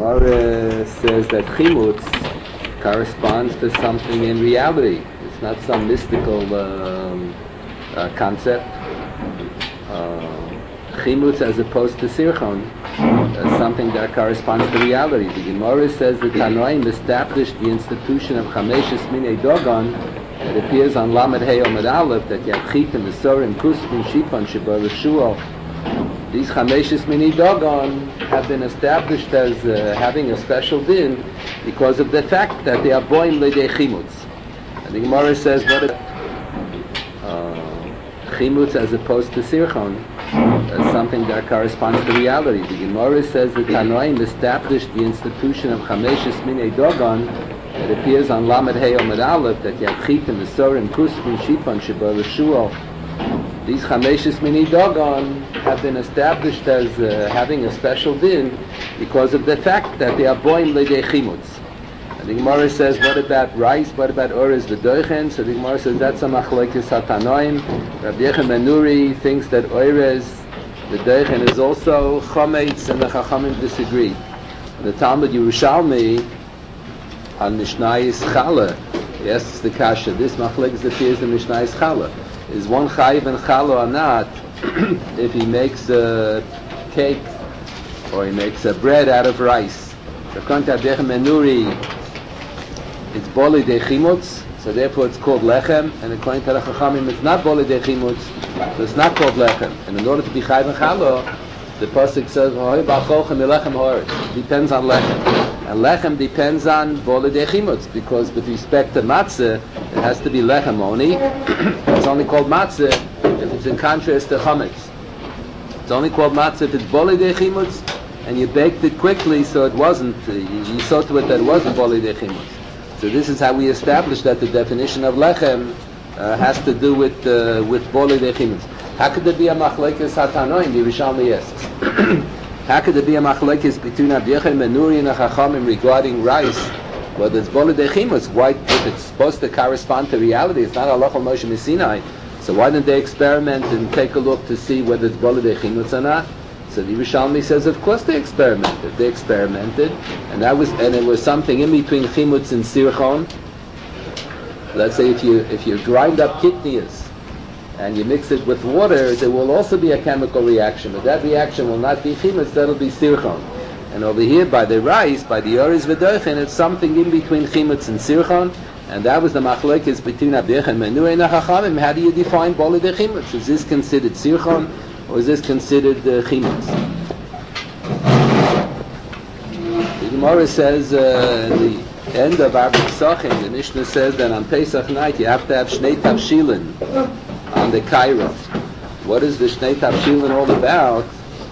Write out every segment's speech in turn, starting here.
Gemara says that chimutz corresponds to something in reality. It's not some mystical concept. Chimutz as opposed to sirchon, something that corresponds to reality. The Gemara says that Tanoim established the institution of Chameshes Minei Dogon. It appears on Lamed Hey Omid Aleph that Yabchitim, Esorim, Kusvim, Shipon, Sheba, Reshuo. These Chameshes Minei Dogon have been established as having a special din because of the fact that they are boim l'idei chimutz. And the Gemara says what chimutz as opposed to sirchon, something that corresponds to reality. The Gemara says that Tanoim established the institution of Chameshes Minei Dogon. It appears on Lamed Hey Omid Aleph that Yabchitim, Esorim, Kusvim, Shipon, Sheba, Reshuo. These Chameshes Minei Dogon have been established as having a special din because of the fact that they are boim l'idei chimutz. And the Gemara says, what about rice? What about orez v'doichen? So the Gemara says that's a machlokes hatanoim. Rabbi Yechon ben Nuri thinks that orez v'doichen is also chametz, and the Chachamim disagree. The Talmud Yerushalmi on Mishnayis Chala, he asks the kasha, this machlokes appears in Mishnayis Chala. Is one chayiv and chala or not if he makes a cake or he makes a bread out of rice? So according to Rabbi Yechon ben Nuri, it's boli de chimutz, so therefore it's called lechem, and according to the Chachamim it's not boli de chimutz, so it's not called lechem. And in order to be chayiv and chala, the pasuk says it depends on lechem. And lechem depends on boli de chimutz, because with respect to matzah, it has to be lechem only. It's only called matzah if it's in contrast to chametz. It's only called matzah if it's boli de chimutz, and you baked it quickly, so it wasn't. You saw to it that it wasn't boli de chimutz. So this is how we establish that the definition of lechem has to do with boli de chimutz. How could there be a machlekes hatanoim? The Yerushalmi asks. How could there be a machlekes between Rabbi Yechon ben Nuri and the Chachamim regarding rice? Whether it's boli de chimutz, why, if it's supposed to correspond to reality, it's not halacha Moshe Sinai. So why didn't they experiment and take a look to see whether it's boli de chimutz or not? So the Yerushalmi says, of course they experimented. They experimented, and it was something in between chimutz and sirchon. Let's say if you grind up kitnias and you mix it with water, there will also be a chemical reaction, but that reaction will not be chimutz, that'll be sirchon. And over here, by the rice, by the orez v'doichen, it's something in between chimutz and sirchon, and that was the machlokes between Rabbi Yechon ben Nuri and the Chachamim. How do you define boli de chimutz? Is this considered sirchon, or is this considered chimutz? The Gemara says, in the end of our Pesachim, the Mishnah says that on Pesach night you have to have shnei tavshilin on the kairo. What is the shnei tavshilin all about?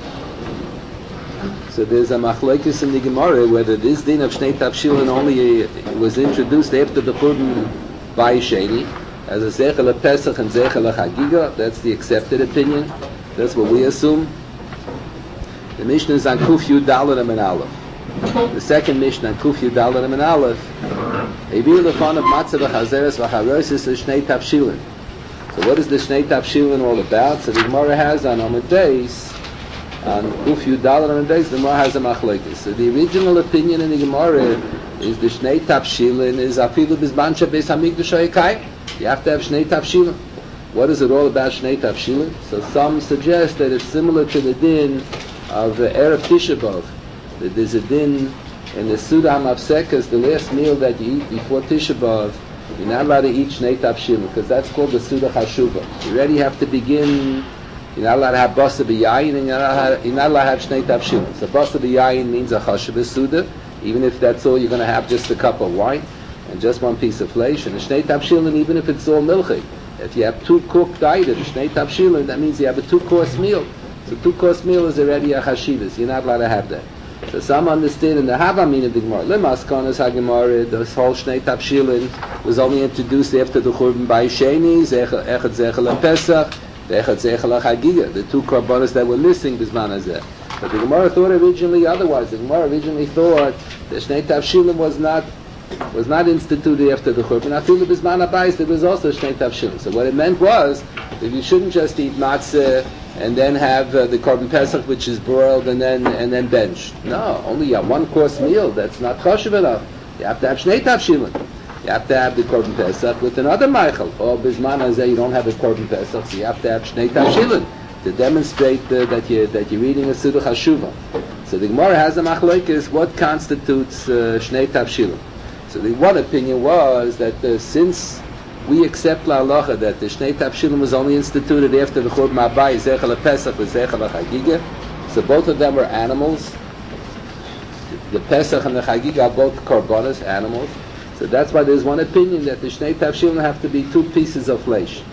So there's a machlokes in the Gemara whether this din of shnei tavshilin only was introduced after the Churban by Sheni as a zechel Pesach and zechel Chagiga. That's the accepted opinion. That's what we assume. The Mishnah is on Kuf Yud Daled and Aleph. The second Mishnah on Kuf Yud Daled and Aleph. Eivir lefon of matzah v'chazeres v'charosis is shnei tavshilin. So what is the shnei tavshilin all about? So the Gemara has on Amud Beis, on Kuf Yud Daled and Beis, the Gemara has a machlokes. So the original opinion in the Gemara is the shnei tavshilin is afilu bizman shebeis hamikdash hayikayim. You have to have shnei tavshilin. What is it all about shnei tavshilin? So some suggest that it's similar to the din of Erev Tisha B'Av. That there's a din in the Suda HaMafsekas, the last meal that you eat before Tisha B'Av, you're not allowed to eat shnei tavshilin, because that's called the Suda Chashuva. You already have to begin, you're not allowed to have basa b'yayin, and you're not allowed to have shnei tavshilin. So basa b'yayin means a chashuva Suda, even if that's all you're going to have, just a cup of wine, and just one piece of flesh. And the shnei tavshilin, even if it's all milchi. If you have two cooked items, shnei tavshilin, that means you have a 2-course meal. So 2-course meal is already a chashivas. You're not allowed to have that. So some understand in the Havamin of the Gemara, Lemaskonas HaGemara, this whole shnei tavshilin was only introduced after the Churban by Sheni, Echad Zechel Pesach, Echad Zechel Chagiga, the 2 korbanos that were missing Bisman Hazeh. But the Gemara thought originally otherwise. The Gemara originally thought that shnei tavshilin was not instituted after the Churban. Afilu Bisman Habayis, there was also shnei tavshilin. So what it meant was that you shouldn't just eat matzah and then have the Korban Pesach, which is broiled and then benched. No, only a one-course meal. That's not choshev enough. You have to have Shnei Tavshilin. You have to have the Korban Pesach with another Meichel. Or Bisman Hazeh, you don't have a Korban Pesach, so you have to have Shnei Tavshilin to demonstrate that you're eating a Sudah Hashuva. So the Gemara has a machlokes, what constitutes Shnei Tavshilin. So the one opinion was that since we accept la halacha that the Shnei Tavshilin was only instituted after the Churban Abayis, Zechel HaPesach and Zechel HaChagigah, so both of them were animals. The Pesach and the Chagigah are both korbanos, animals. So that's why there's one opinion that the Shnei Tavshilin have to be 2 pieces of flesh.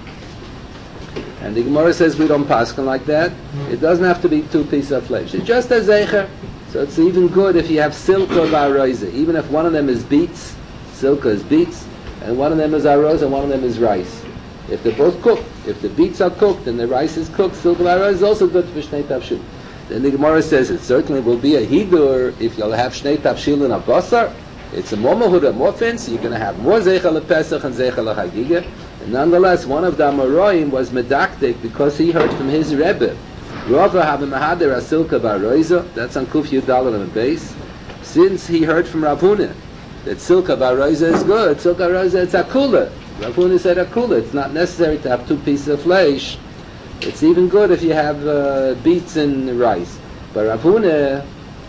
And the Gemara says we don't paskin like that. It doesn't have to be 2 pieces of flesh. It's just a zecher. So it's even good if you have silka v'aroiza. Even if one of them is beets, silka is beets, and one of them is arroz and one of them is rice. If they're both cooked, if the beets are cooked and the rice is cooked, silka v'aroiza is also good for Shnei Tavshilin. Then the Gemara says it certainly will be a hidur if you'll have Shnei Tavshilin of basar. It's a more mahura, more fancy. You're going to have more Zeichel HaPesach and Zeichel HaChagigah. And nonetheless, one of the Amoraim was medaktik because he heard from his Rebbe, Rava Havamahader Asilka Baroiza, that's on Kuf Yudal on the base. Since he heard from Rav Huna that Silka Baroiza is good, Silka Baroiza it's Akula. Rav Huna said Akula. It's not necessary to have 2 pieces of flesh. It's even good if you have beets and rice. But Rav Huna,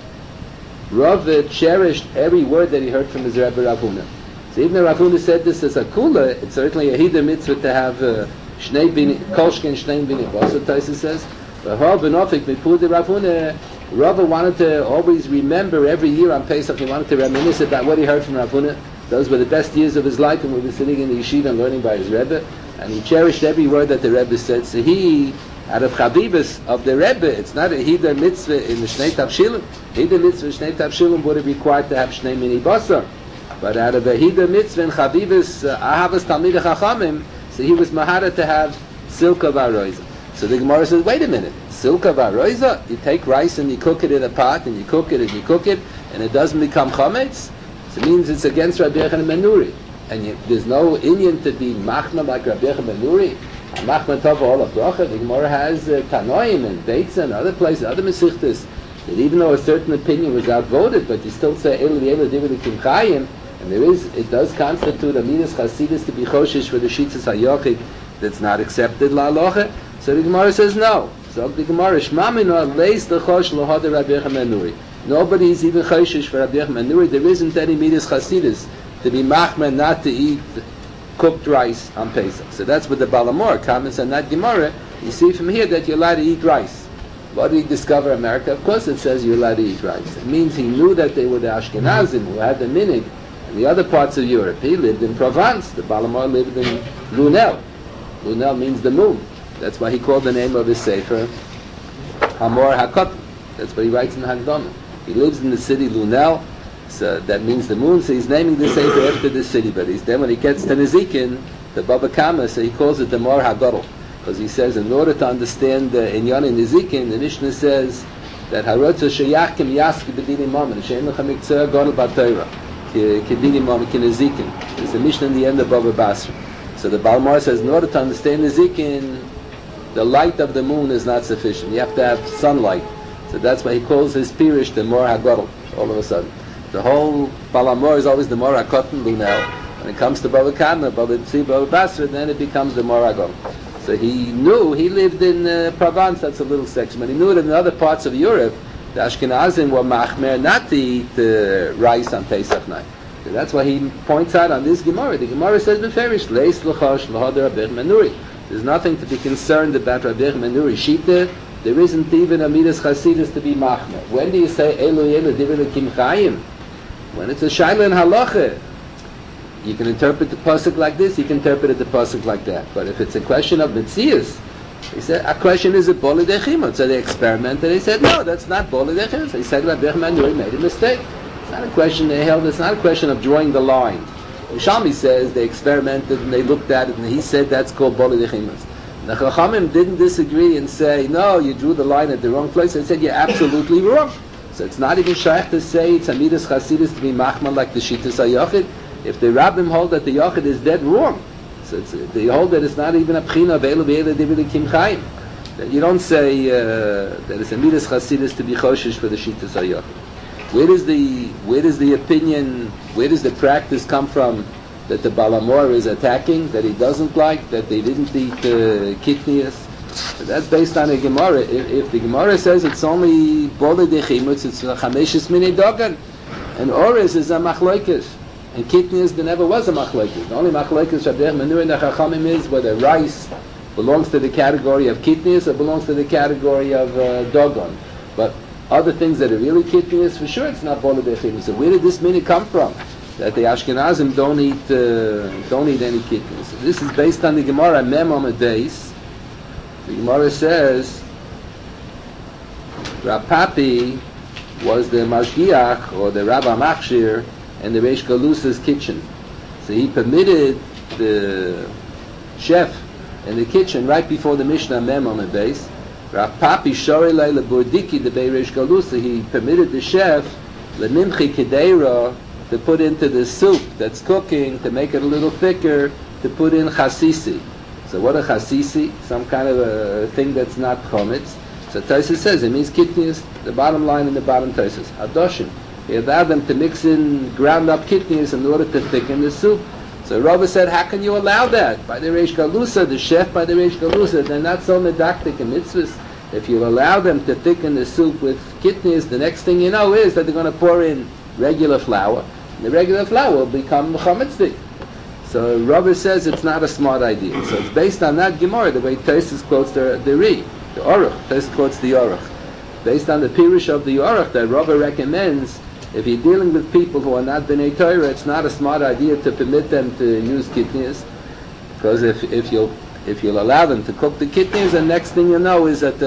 Rav cherished every word that he heard from his Rebbe Rav Huna. So even though Rav Huna said this as a kula, it's certainly a hida mitzvah to have shnei bini, kolshkin shnei bini. Also Taisa says, but Rav Benofik mipud Rav Huna, Rav wanted to always remember every year on Pesach, he wanted to reminisce about what he heard from Rav Huna. Those were the best years of his life when we were sitting in the yeshiva and learning by his Rebbe. And he cherished every word that the Rebbe said. So he, out of Chabibas of the Rebbe, it's not a hida mitzvah in the Shnei Tavshilin. Hida mitzvah Shnei Tavshilin would have required to have shnei mini basar. But out of a hida mitzvah and Chabibas ahavas Talmidei Chachamim, so he was mahara to have silka v'aroiza. So the Gemara says, wait a minute, silka v'aroiza? You take rice and you cook it in a pot and you cook it and you cook it and it doesn't become chametz? So it means it's against Rabbi Yochanan ben Nuri. And there's no Indian to be machma like Rabbi Yochanan ben Nuri. Machma tov all of bracha. The Gemara has Tanoim and Beitza and other places, other mesichtas, that even though a certain opinion was outvoted, but you still say Elu Elu Divid Kimchayim, and it does constitute a midas chasidus to be choshish for the shitzas hayochid that's not accepted la aloche. So the Gemara says no. So the Gemara shmamina leis lechosh lohad Rabbi Yochanan ben Nuri. Nobody is even choshish for Rabbi Yochanan ben Nuri. There isn't any midas chasidus to be machmer not to eat cooked rice on Pesach. So that's what the Balamor comments on that Gemara. You see from here that you're allowed to eat rice. What did he discover in America? Of course it says you're allowed to eat rice. It means he knew that they were the Ashkenazim who had the minig in the other parts of Europe. He lived in Provence. The Balamor lived in Lunel. Lunel means the moon. That's why he called the name of his sefer Hamor HaKotan. That's what he writes in Hagdama. He lives in the city Lunel. So that means the moon, so he's naming the sefer after the city. But then when he gets to Nezikin, the Baba Kama, so he calls it the Mor HaGadol. Because he says in order to understand Inyan in Nezikin, the Mishnah says that Harotza Sheyachkim Yaski B'dini Mamen, Shein Lecha Miktzah Gadol B'Torah, K'dini Mamen K'Nezikin. There's a Mishnah in the end of Baba Basra. So the Balmar says in order to understand Nezikin, the light of the moon is not sufficient. You have to have sunlight. So that's why he calls his Pirish the Mor HaGadol, all of a sudden. The whole Balamor is always the Mor HaKotan Lunel. When it comes to Baba Kana, Baba Tzvi, Baba Basra, then it becomes the Mor HaGadol. So he knew, he lived in Provence, that's a little section, but he knew that in other parts of Europe, the Ashkenazim were machmer not to eat rice on Pesach night. So that's why he points out on this Gemara. The Gemara says, Beferish, Leis L'chosh L'hodar Rabbi Yochanan ben Nuri. There's nothing to be concerned about Rabbi Yochanan ben Nuri. Shita, there isn't even a midas chasidus to be machmer. When do you say, Elu Elu Divid Kimchayim? When it's a shaila and halacha, you can interpret the pasuk like this, you can interpret the pasuk like that. But if it's a question of mitzias, he said, a question is a boli dechimot. So they experimented, they said, no, that's not boli dechimot. So he said, Rabbi Yochanan ben Nuri made a mistake. It's not a question they held, it's not a question of drawing the line. Shalmi says they experimented and they looked at it and he said that's called boli dechimot. The Chachamim didn't disagree and say, no, you drew the line at the wrong place. They said, you're absolutely wrong. So it's not even shaykh to say it's Amidas Chasidus to be machman like the Shitas HaYochid. If the Rabbim hold that the Yochid is dead wrong, so they hold that it's not even a Pchina of Elu B'Elu Divid Kimchayim. That you don't say that it's a midas chasidus to be choshish for the shitas hayach. Where does the opinion, where does the practice come from that the Balamor is attacking, that he doesn't like, that they didn't eat kitnias? That's based on a Gemara. If the Gemara says it's only Bola de Chimutz, it's Chameshes Minei Dogan, and Orez is a Machloikis, and kitnias there never was a Machloikis. The only Machloikis Rabbi Menu and the Chachamim is whether rice belongs to the category of kitnias or belongs to the category of Dogon. But other things that are really kitnias, for sure it's not Bola de Chimutz. So where did this minute come from? That the Ashkenazim don't eat any kitnias. So this is based on the Gemara Mem on the days. The Gemara says Rav Papi was the Mashgiach or the Rabbi Machshir in the Reish Galusa's kitchen. So he permitted the chef in the kitchen right before the Mishnah Mem on the base. Rav Papi Shorei Leila Burdiki the Bei Reish Galusa, he permitted the chef Lenimchi Kedeira to put into the soup that's cooking, to make it a little thicker, to put in chasisi. So what a chasisi? Some kind of a thing that's not chometz. So Tosfos says it means kitnias. The bottom line in the bottom Tosfos hadoshim. He allowed them to mix in ground up kitnias in order to thicken the soup. So Rava said, how can you allow that? By the Reish Galusa, the chef by the Reish Galusa, they're not so medactic in mitzvahs. If you allow them to thicken the soup with kitnias, the next thing you know is that they're going to pour in regular flour. And the regular flour will become chometzdik. So Rava says it's not a smart idea. So it's based on that Gemara, the way Tosfos quotes the Aruch. Tosfos quotes the Aruch. Based on the Pirush of the Aruch that Rava recommends, if you're dealing with people who are not B'nai Torah, it's not a smart idea to permit them to use kitnias, because if you'll allow them to cook the kitnias, the next thing you know is that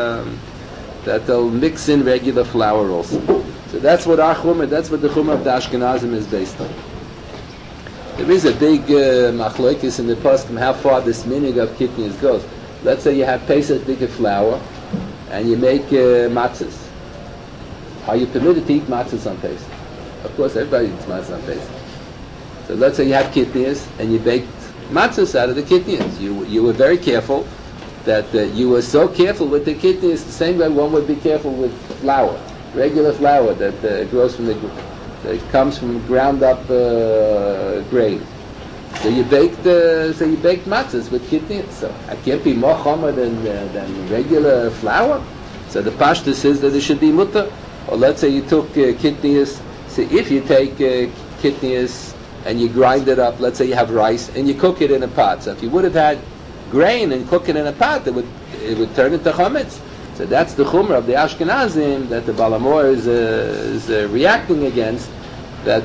they'll mix in regular flour also. So that's what our Chumrah, that's what the Chumrah of the Ashkenazim is based on. There is a big machloikis in the poskim how far this minig of kitnias goes. Let's say you have Pesach bigger flour and you make matzahs. Are you permitted to eat matzahs on Pesach? Of course, everybody eats matzahs on Pesach. So let's say you have kitnias and you baked matzahs out of the kitnias. You were very careful that you were so careful with the kitnias the same way one would be careful with flour, regular flour that grows from it comes from ground up grain. So you baked matzahs with kitnias. So it can't be more chomer than regular flour. So the pashtus is that it should be mutter. Or let's say you took kitnias. So if you take kitnias and you grind it up, let's say you have rice and you cook it in a pot. So if you would have had grain and cook it in a pot, it would turn into chometz. So that's the chumrah of the Ashkenazim that the Balamor is reacting against, that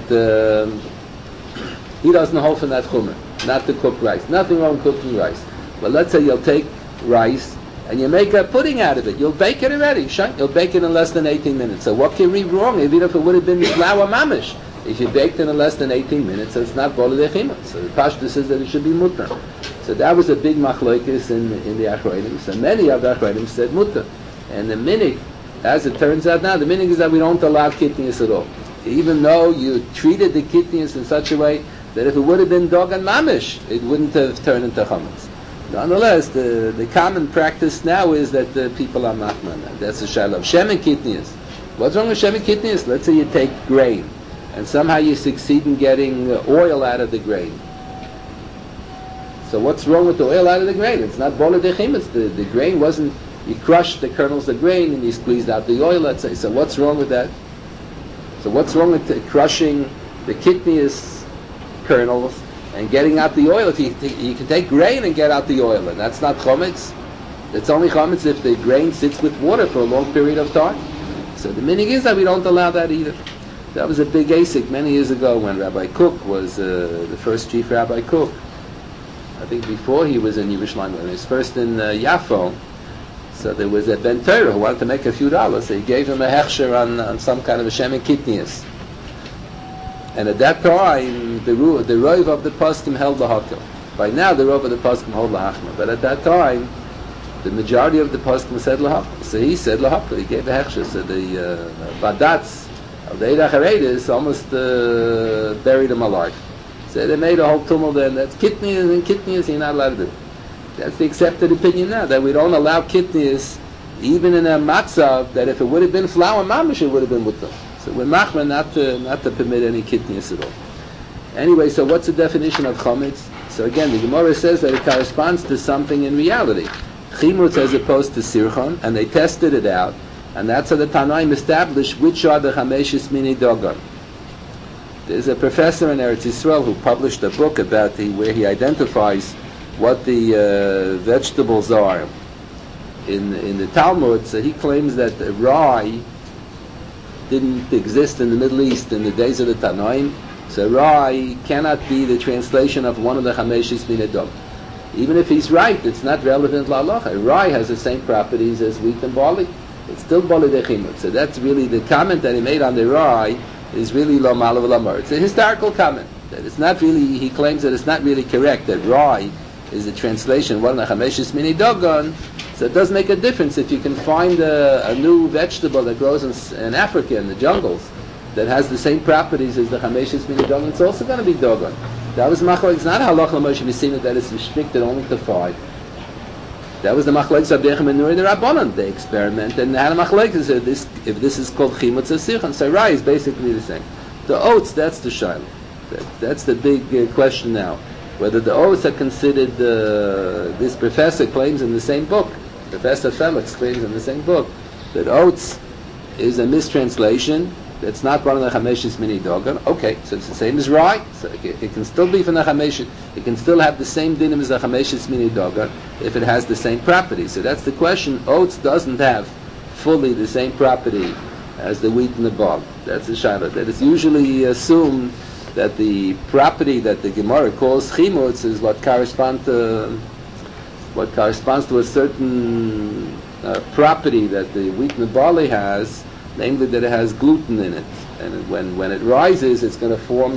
he doesn't hold from that chumrah, not to cook rice. Nothing wrong with cooking rice. But let's say you'll take rice and you make a pudding out of it. You'll bake it already. You'll bake it in less than 18 minutes. So what can be wrong, even if it would have been flour mamish? If you baked it in less than 18 minutes, so it's not bola dechima. So the Pashtus says that it should be mutter. So that was a big machloikis in the Achroidim. So many of the Achroidim said mutter. And the minig, as it turns out now, the minig is that we don't allow kitnias at all. Even though you treated the kitnias in such a way that if it would have been dog and mamish, it wouldn't have turned into chametz. Nonetheless, the common practice now is that people are machman. That's a shayla of shem and kitnias. What's wrong with shem and kitnias? Let's say you take grain, and somehow you succeed in getting oil out of the grain. So what's wrong with the oil out of the grain? It's not bola dechim. It's the grain wasn't. You crushed the kernels of grain and you squeezed out the oil. Let's say. So what's wrong with that? So what's wrong with crushing the kitnias kernels and getting out the oil? If you can take grain and get out the oil, and that's not chometz. It's only chometz if the grain sits with water for a long period of time. So the meaning is that we don't allow that either. That was a big asik many years ago when Rabbi Kook was the first chief Rabbi Kook. I think before he was in Yerushalayim, when he was first in Yafo. So there was a Ben Torah who wanted to make a few dollars. So he gave him a hechsher on some kind of a shem and kitnias. And at that time, the rov of the poskim held the hakel. By now, the rov of the poskim hold the hachma. But at that time, the majority of the poskim said lahakel. So he said lahakel. He gave a hechsher. So the badats of the Eidach Haredis almost buried him alive. So they made a whole tumult, and that's kitnias and kitnias you're not allowed to do. That's the accepted opinion now, that we don't allow kitnius even in a matzav, that if it would have been flour mamish, it would have been mutter. So we're machmer not to permit any kitnius at all. Anyway, so what's the definition of chometz? So again, the Gemara says that it corresponds to something in reality. Chimutz as opposed to sirchon, and they tested it out, and that's how the Tanaim established which are the chameshis mini dogon. There's a professor in Eretz Yisrael who published a book about where he identifies what the vegetables are in the Talmud. So he claims that rye didn't exist in the Middle East in the days of the Tanaim. So rye cannot be the translation of one of the chameshis min dogon. Even if he's right, it's not relevant la halacha. Rye has the same properties as wheat and barley. It's still barley dechimut. So that's really the comment that he made on the rye is really lo malav lamar. It's a historical comment. That it's not really, he claims that it's not really correct, that rye is a translation, one of the chameshis mini dogon. So it does make a difference if you can find a new vegetable that grows in Africa, in the jungles, that has the same properties as the chameshis mini dogon. It's also going to be dogon. That was machlokes. It's not halach l'moshe b'sina that it's restricted only to 5. That was the machlokes of Dechem and Nuri the Rabbanon. They experiment and had a machlokes. If this is called chimutz sirchon, so rye is basically the same. The oats, that's the shaila. That's the big question now. Whether the oats are considered, this professor claims in the same book, Professor Felix claims in the same book, that oats is a mistranslation. That's not one of the chameshis mini dogon. Okay, so it's the same as rye. So it can still be from the chameshis. It can still have the same dinim as the chameshis mini dogon if it has the same property. So that's the question. Oats doesn't have fully the same property as the wheat and the bog. That's the shaila. That it's usually assumed that the property that the Gemara calls chimutz is what corresponds to a certain property that the wheat and the barley has, namely that it has gluten in it, and when it rises, it's going to form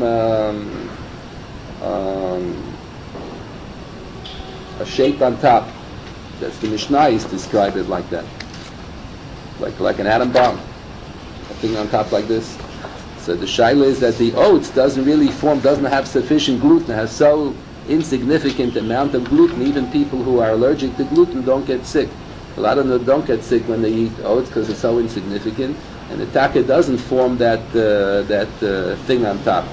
a shape on top. That's the Mishnayos describe it like that, like an atom bomb, a thing on top like this. So the shaila is that the oats doesn't have sufficient gluten, it has so insignificant amount of gluten, even people who are allergic to gluten don't get sick. A lot of them don't get sick when they eat oats because it's so insignificant, and the taka doesn't form that thing on top.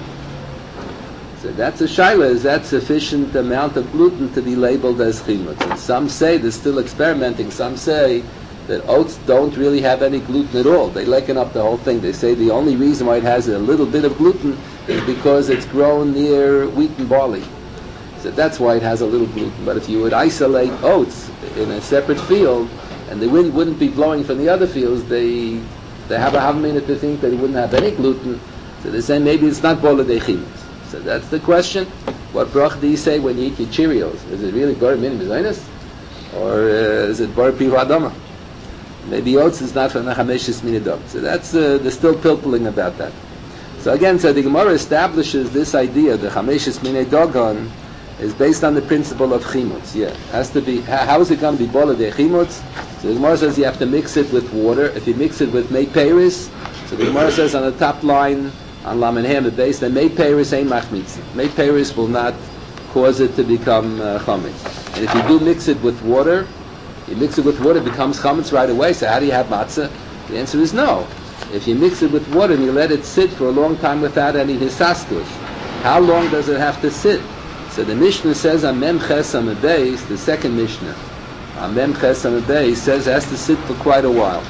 So that's a shaila, is that sufficient amount of gluten to be labeled as chimutz? And some say, they're still experimenting, some say that oats don't really have any gluten at all. They liken up the whole thing. They say the only reason why it has a little bit of gluten is because it's grown near wheat and barley. So that's why it has a little gluten. But if you would isolate oats in a separate field, and the wind wouldn't be blowing from the other fields, they have a havamina to think that it wouldn't have any gluten. So they say maybe it's not bola de chimutz. So that's the question. What brach do you say when you eat your Cheerios? Is it really bar min mizaynis? Or is it bar pihu adama? Maybe oats is not from the chameshis mini dogon. So that's they're still pilpling about that. So again, so the Gemara establishes this idea, the chameshis mini dogon is based on the principle of chimutz. Yeah, has to be. How is it going to be bola de chimutz? So the Gemara says you have to mix it with water. If you mix it with mei peiris, so the Gemara says on the top line on lamed hem the base that mei peiris ain't machmitz. Mei peiris will not cause it to become chametz. And if you do mix it with water, it becomes chametz right away. So how do you have matzah? The answer is no. If you mix it with water and you let it sit for a long time without any hisaskus, how long does it have to sit? So the Mishnah says on Mem Ches Amud Beis, the second Mishnah, on Mem Ches Amud Beis says it has to sit for quite a while.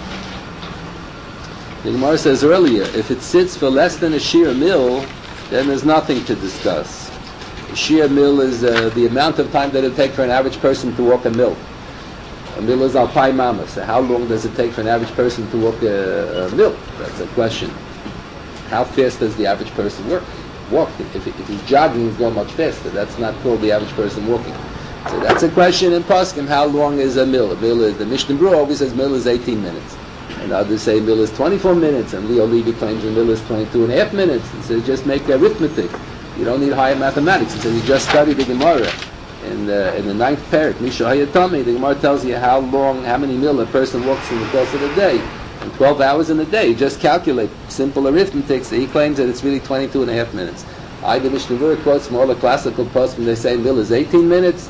The Gemara says earlier, if it sits for less than a shear mil, then there's nothing to discuss. A shear mil is the amount of time that it takes for an average person to walk a mil. A mil is alpai mama. So how long does it take for an average person to walk a mil? That's a question. How fast does the average person walk? If he's jogging, he's going much faster. That's not called the average person walking. So that's a question in Poskim. How long is a mil? A mil is, the Mishnah Berurah always says mil is 18 minutes. And others say mil is 24 minutes. And Leo Levy claims a mil is 22 and a half minutes. He says just make arithmetic. You don't need higher mathematics. He says you just study the Gemara. In the ninth parak, Misha Hayatami, the Gemara tells you how many mil a person walks in the course of the day. And 12 hours in a day. Just calculate simple arithmetic. So he claims that it's really 22 and a half minutes. The Mishnah Berurah quotes from all the classical posts when they say mil is 18 minutes. So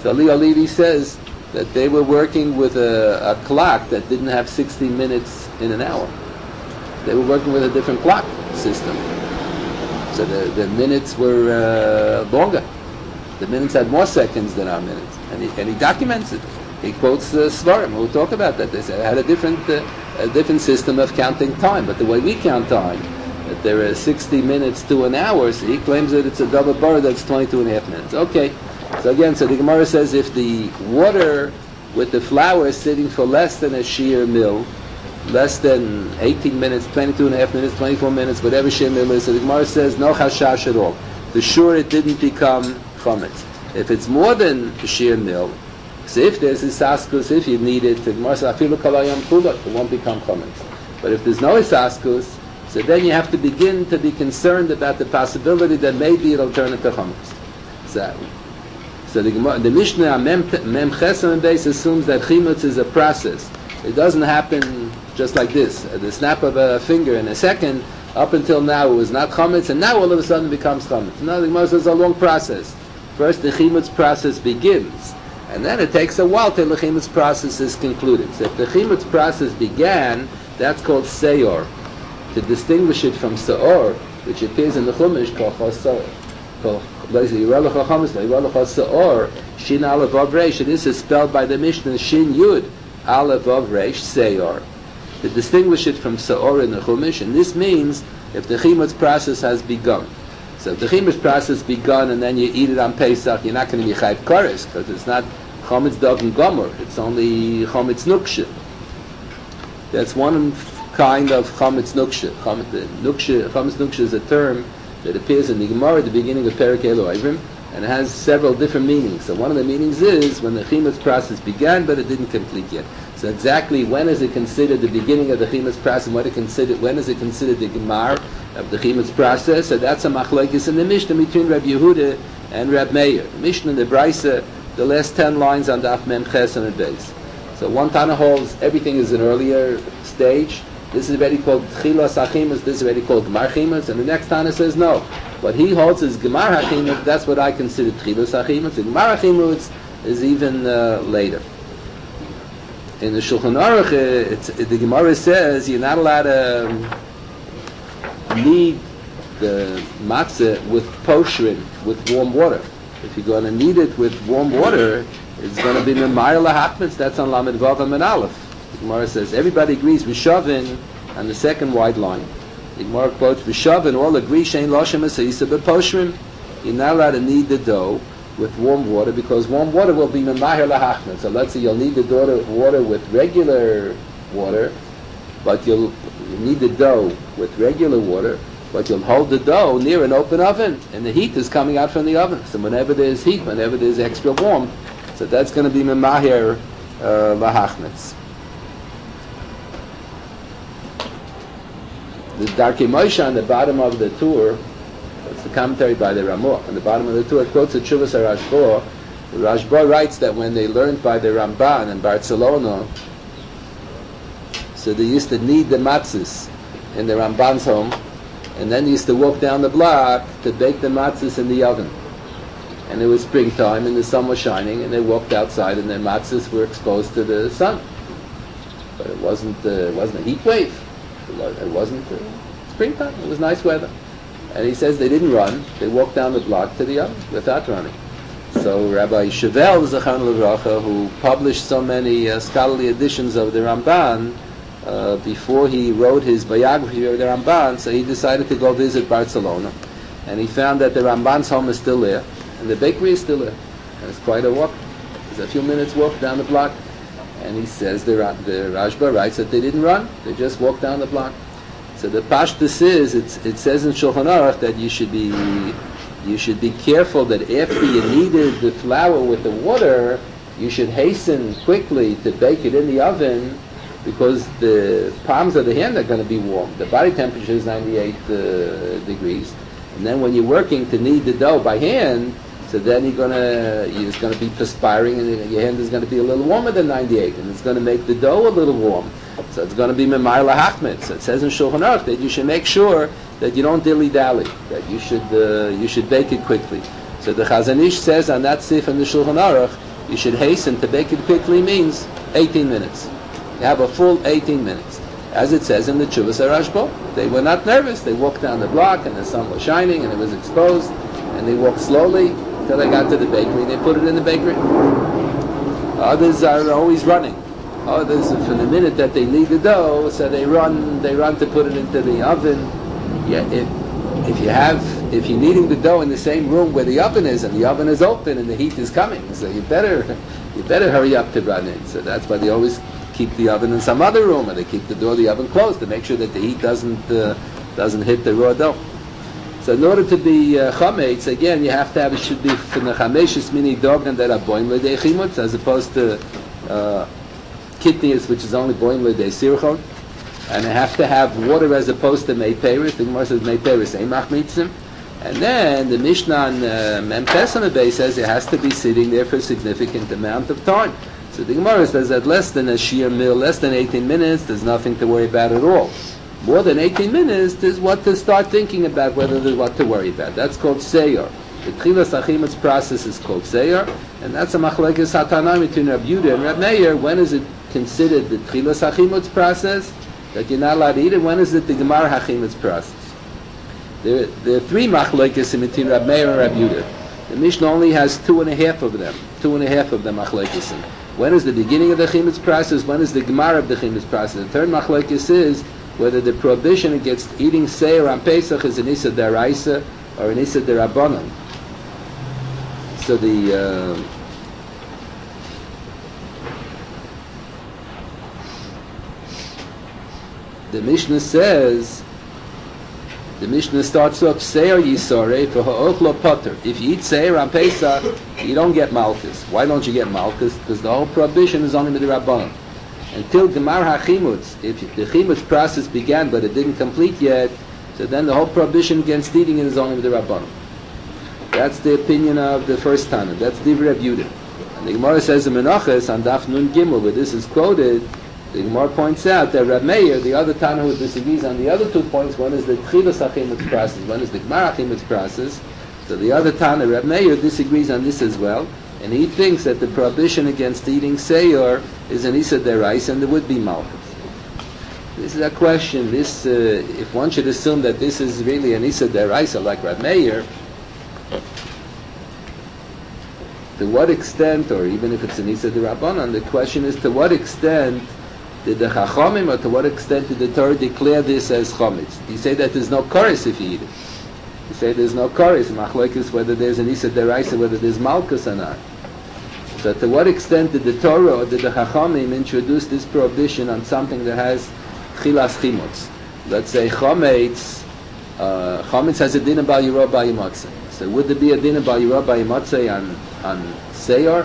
So Leo Levy says that they were working with a clock that didn't have 60 minutes in an hour. They were working with a different clock system. So the minutes were longer. The minutes had more seconds than our minutes. And he documents it. He quotes Svarim, who talk about that. They say it had a different system of counting time. But the way we count time, that there are 60 minutes to an hour, so he claims that it's a double bar that's 22 and a half minutes. Okay. So again, so the Gemara says if the water with the flour is sitting for less than a shear mill, less than 18 minutes, 22 and a half minutes, 24 minutes, whatever shear mill is, so the Gemara says no chashash at all. For sure it didn't become chametz. If it's more than a shear mill, so if there's isaskus, if you need it, the Gemara says afilu kalayam kulak, it won't become chametz. But if there's no isaskus, so then you have to begin to be concerned about the possibility that maybe it'll turn into chametz. So the Mishnah Mem Chesam base assumes that chimutz is a process. It doesn't happen just like this, at the snap of a finger in a second. Up until now it was not chametz, and now all of a sudden it becomes chametz. No, the Gemara says it's a long process. First the chimutz process begins, and then it takes a while till the chimutz process is concluded. So if the chimutz process began, that's called seyor. To distinguish it from seor, which appears in the Chumash called chosor, Shin Aleph Vav Reish, and this is spelled by the Mishnah Shin Yud Aleph Vav Reish Seyor. To distinguish it from Seor in the Chumash, and this means if the chimutz process has begun. So if the chimutz process begun and then you eat it on Pesach, you're not going to be chayv kares because it's not chometz dog and gomer. It's only chometz nuksha. That's one kind of chometz nuksha. Chometz nuksha is a term that appears in the Gemara at the beginning of Perek Elo Ivrim, and it has several different meanings. So one of the meanings is when the chimutz process began, but it didn't complete yet. So exactly when is it considered the beginning of the chimutz process? When is it considered the gemar of the chimutz process? So that's a machlokes in the Mishnah between Reb Yehuda and Reb Meir. The Mishnah and the Brisa, the last 10 lines on Daf Mem Ches and Beis. So one Tana holds everything is an earlier stage. This is already called Chilas HaChimutz, this is already called Gemar Chimutz, and the next Tana says no. What he holds is Gemar HaChimutz, that's what I consider Chilas HaChimutz, and Gemar HaChimutz is even later. In the Shulchan Aruch, the Gemara says you're not allowed to knead the matzah with poshrin, with warm water. If you're going to knead it with warm water, it's going to be Memayel HaHachmitz, that's on Lamed Vav and Aleph. The Gemara says everybody agrees Vishavin on the second wide line. The Gemara quotes Vishavin, all agree Shein Loshem Esayisa B'Poshrim. You're not allowed to knead the dough with warm water because warm water will be Memahir Lahachman. So let's say you'll knead the water with regular water, but you'll knead the dough with regular water, but you'll hold the dough near an open oven, and the heat is coming out from the oven. So whenever there's heat, whenever there's extra warm, so that's going to be Memahir Lahachman. The Darkei Moshe on the bottom of the tour, it's the commentary by the Ramah. On the bottom of the tour, it quotes the Tshuvas HaRashba. The Rashba writes that when they learned by the Ramban in Barcelona, so they used to knead the matzahs in the Ramban's home, and then they used to walk down the block to bake the matzahs in the oven. And it was springtime, and the sun was shining, and they walked outside, and their matzahs were exposed to the sun. But it wasn't a heat wave. It wasn't springtime. It was nice weather. And he says they didn't run. They walked down the block to the oven without running. So Rabbi Shavel Zachan Levracha, who published so many scholarly editions of the Ramban, before he wrote his biography of the Ramban, so he decided to go visit Barcelona. And he found that the Ramban's home is still there, and the bakery is still there. And it's quite a walk. It's a few minutes walk down the block. And he says, the Rashba writes that they didn't run, they just walked down the block. So the Pashtus is, it says in Shulchan Aruch that you should be careful that after you kneaded the flour with the water, you should hasten quickly to bake it in the oven because the palms of the hand are going to be warm. The body temperature is 98 degrees. And then when you're working to knead the dough by hand, so then you're going to be perspiring, and your hand is going to be a little warmer than 98, and it's going to make the dough a little warm. So it's going to be Memayel HaHachmitz. So it says in Shulchan Aruch that you should make sure that you don't dilly-dally, that you should bake it quickly. So the Chazon Ish says on that sif in the Shulchan Aruch you should hasten to bake it quickly means 18 minutes. You have a full 18 minutes. As it says in the Chuvas HaRashba, they were not nervous. They walked down the block and the sun was shining and it was exposed, and they walked slowly until they got to the bakery and they put it in the bakery. Others are always running. Others, from the minute that they leave the dough, so they run to put it into the oven. Yeah, if you're kneading the dough in the same room where the oven is, and the oven is open and the heat is coming, so you better hurry up to run in. So that's why they always keep the oven in some other room, or they keep the door of the oven closed to make sure that the heat doesn't hit the raw dough. So in order to be chametz, again, you have to have, it should be from the chameshes mini dogan that are boim l'dei chimutz, as opposed to kitnius, which is only boim l'dei sirchon. And you have to have water as opposed to mei peris. The Gemara says mei peris eimach mitzim. And then the Mishnah on Mem Pesach Bay says it has to be sitting there for a significant amount of time. So the Gemara says that less than a sheer meal, less than 18 minutes, there's nothing to worry about at all. More than 18 minutes, there's what to start thinking about, whether there's what to worry about. That's called seyor. The Tchilas Achimitz process is called seyor, and that's a machlekes hatanai between Reb Yehuda and Reb Meir. When is it considered the Tchilas Achimitz process that you're not allowed to eat it? When is it the Gemar Hachimitz process? There are three machlekes in between Reb Meir and Reb Yehuda. The Mishnah only has 2.5 of them. 2.5 of them machlekes. When is the beginning of the Chimitz process? When is the Gemar of the Chimitz process? The third machlekes is whether the prohibition against eating seir on Pesach is an Issa Daraisa or an Issa Darabanan. So the Mishnah says, the Mishnah starts off seir yisore for ha'ochlo potter. If you eat seir on Pesach, you don't get malchus. Why don't you get malchus? Because the whole prohibition is only midrabanan. Until Gemar HaChimutz, if the Chimutz process began but it didn't complete yet, so then the whole prohibition against eating it is only with the Rabbanon. That's the opinion of the first Tana. That's Divrei Reb Yehuda. And the Gemara says in Menachos on Daf Nun Gimel, where this is quoted, the Gemara points out that Reb Meir, the other Tana who disagrees on the other 2 points, one is the Tchilas HaChimutz process, one is the Gemar HaChimutz process. So the other Tana, Reb Meir, disagrees on this as well. And he thinks that the prohibition against eating seyor is an Issa Derais, and there would be malchus. This is a question. This, if one should assume that this is really an Issa Derais, like Reb Meir, to what extent, or even if it's an Issa Derabanan, the question is to what extent did the Chachamim, or to what extent did the Torah declare this as Chometz? You say that there's no koris if you eat it. You say there's no koris, machlokes whether there's an Issa Deraisa, whether there's malchus or not. So to what extent did the Torah or did the Chachamim introduce this prohibition on something that has chilas chimutz? Let's say chometz has a din about yirah b'yimatzeh. So would there be a din about yirah b'yimatzeh on seyor?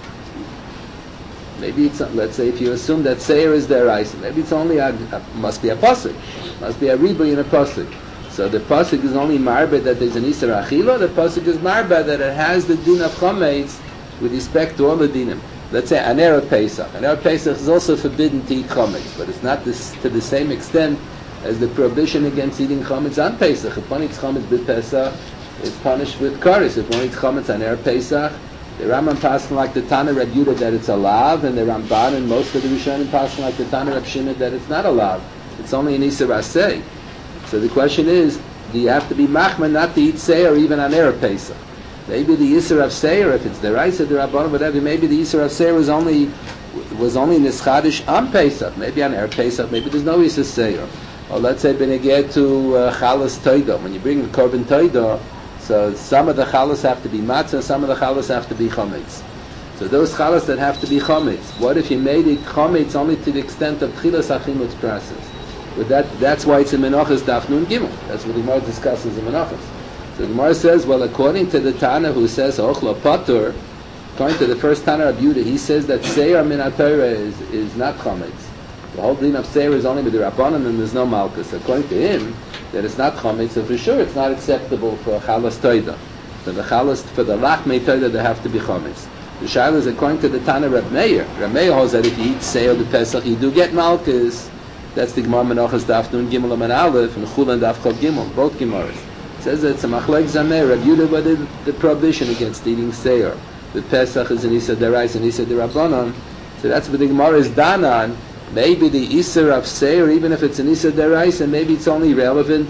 Maybe it's, let's say if you assume that seyor is deraisa, maybe it's only must be a pasuk, must be a riba in a pasuk. So the pasuk is only marba that there's an Isser Achila, the pasuk is marba that it has the din of chometz with respect to all the dinim. Let's say an Erev Pesach. An Erev Pesach is also forbidden to eat chometz, but it's not to the same extent as the prohibition against eating chometz on Pesach. If one eats chometz b'Pesach, it's punished with karis. If one eats chometz on Erev Pesach, the Rambam passes like the Tana Reb Yehuda that it's a lav, and the Ramban and most of the Rishonim pass like the Tana Reb Shimon that it's not a lav. It's only an Isser Aseh. So the question is, do you have to be machman not to eat seir even on Erev Pesach? Maybe the Yisr of seir, if it's the Raisa, the Rabbanon, whatever, maybe the Yisr of seir was only nischadish on Pesach. Maybe on Erev Pesach, maybe there's no Yisr seir. Or let's say beneged to chalas toida. When you bring the korban toida, so some of the chalas have to be matzah, some of the chalas have to be chometz. So those chalas that have to be chometz, what if you made it chometz only to the extent of tchilas achimutz process? With that's why it's in Menachos Daf Nun Gimel. That's what the Gemara discusses in Menachos. So the Gemara says, well, according to the Tana who says Ochlo Patur, according to the first Tana of Yehuda, he says that Seir Min HaTorah is not chometz. The whole din of Seir is only with the Rabbanon and there's no malchus. According to him, that it's not chometz, so for sure it's not acceptable for chalas toida. For the lachmei toida, they have to be chometz. The shaila is according to the Tana Reb Meir. Reb Meir holds that if you eat Seir the Pesach, you do get malchus. That's the Gemara Menachos Daf Nun Gimel Amen Aleph and Chul and Daf Chav Gimel, both Gemaras. It says that it's a machlek zameh, Reb Yehuda, whether the prohibition against eating seir The Pesach is an Issa Derais and Issa Derabanan. So that's what the Gemara is done on. Maybe the Issa of Seir, even if it's an Issa Derais, and maybe it's only relevant